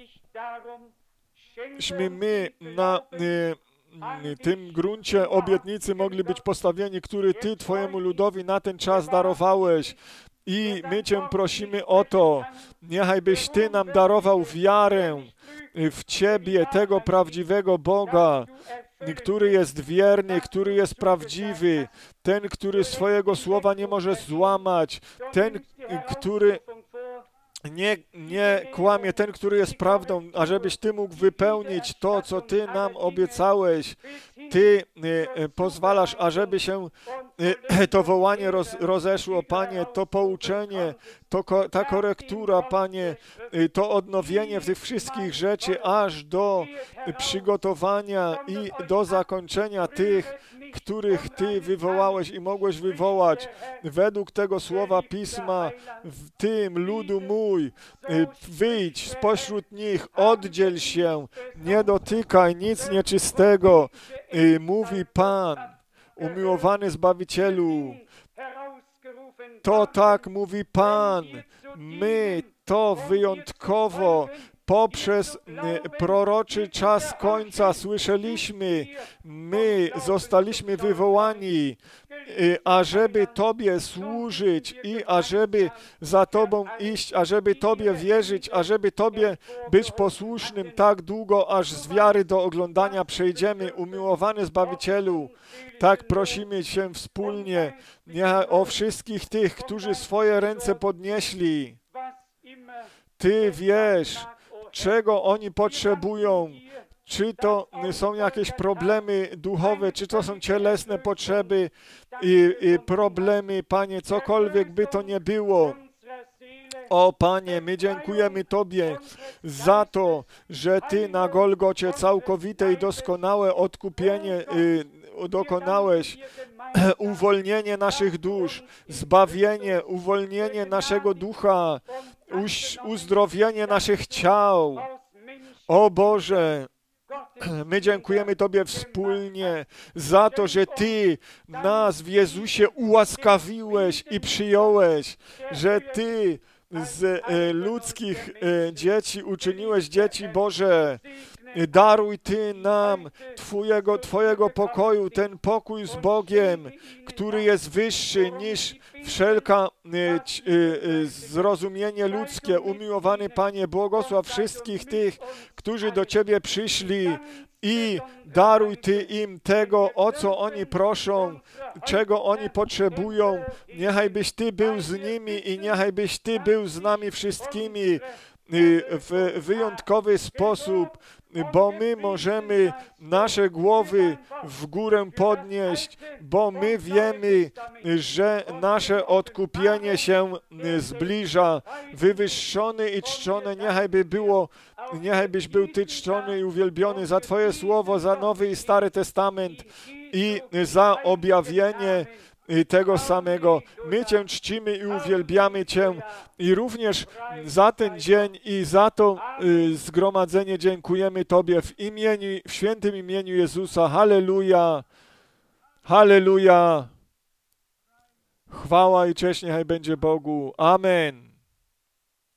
my na tym gruncie obietnicy mogli być postawieni, który Ty Twojemu ludowi na ten czas darowałeś. I my Cię prosimy o to, niechaj byś Ty nam darował wiarę w Ciebie, tego prawdziwego Boga, który jest wierny, który jest prawdziwy, ten, który swojego słowa nie może złamać, ten, który nie, nie kłamie, ten, który jest prawdą, ażebyś Ty mógł wypełnić to, co Ty nam obiecałeś. Ty e, pozwalasz, ażeby się e, to wołanie roz, rozeszło, Panie, to pouczenie, to ko, ta korektura, Panie, e, to odnowienie tych wszystkich rzeczy, aż do przygotowania i do zakończenia tych, których Ty wywołałeś i mogłeś wywołać według tego słowa Pisma, w tym ludu mój, wyjdź spośród nich, oddziel się, nie dotykaj nic nieczystego, mówi Pan, umiłowany Zbawicielu. To tak mówi Pan, my to wyjątkowo poprzez proroczy czas końca słyszeliśmy, my zostaliśmy wywołani, ażeby Tobie służyć i ażeby za Tobą iść, ażeby Tobie wierzyć, ażeby Tobie być posłusznym tak długo, aż z wiary do oglądania przejdziemy. Umiłowany Zbawicielu, tak prosimy Cię wspólnie o wszystkich tych, którzy swoje ręce podnieśli. Ty wiesz, czego oni potrzebują, czy to są jakieś problemy duchowe, czy to są cielesne potrzeby i, i problemy, Panie, cokolwiek by to nie było. O Panie, my dziękujemy Tobie za to, że Ty na Golgocie całkowite i doskonałe odkupienie y, dokonałeś, uwolnienie naszych dusz, zbawienie, uwolnienie naszego ducha, uzdrowienie naszych ciał. O Boże, my dziękujemy Tobie wspólnie za to, że Ty nas w Jezusie ułaskawiłeś i przyjąłeś, że Ty z e, ludzkich e, dzieci uczyniłeś dzieci Boże. Daruj Ty nam Twojego, Twojego pokoju, ten pokój z Bogiem, który jest wyższy niż wszelka zrozumienie ludzkie. Umiłowany Panie, błogosław wszystkich tych, którzy do Ciebie przyszli i daruj Ty im tego, o co oni proszą, czego oni potrzebują. Niechaj byś Ty był z nimi i niechaj byś Ty był z nami wszystkimi w wyjątkowy sposób, bo my możemy nasze głowy w górę podnieść, bo my wiemy, że nasze odkupienie się zbliża. Wywyższony i czczony, niechaj by było, niechaj byś był Ty czczony i uwielbiony za Twoje słowo, za Nowy i Stary Testament i za objawienie tego samego. My Cię czcimy i uwielbiamy Cię i również za ten dzień i za to y, zgromadzenie dziękujemy Tobie w imieniu, w świętym imieniu Jezusa. Halleluja! Halleluja! Chwała i cześć niechaj będzie Bogu. Amen.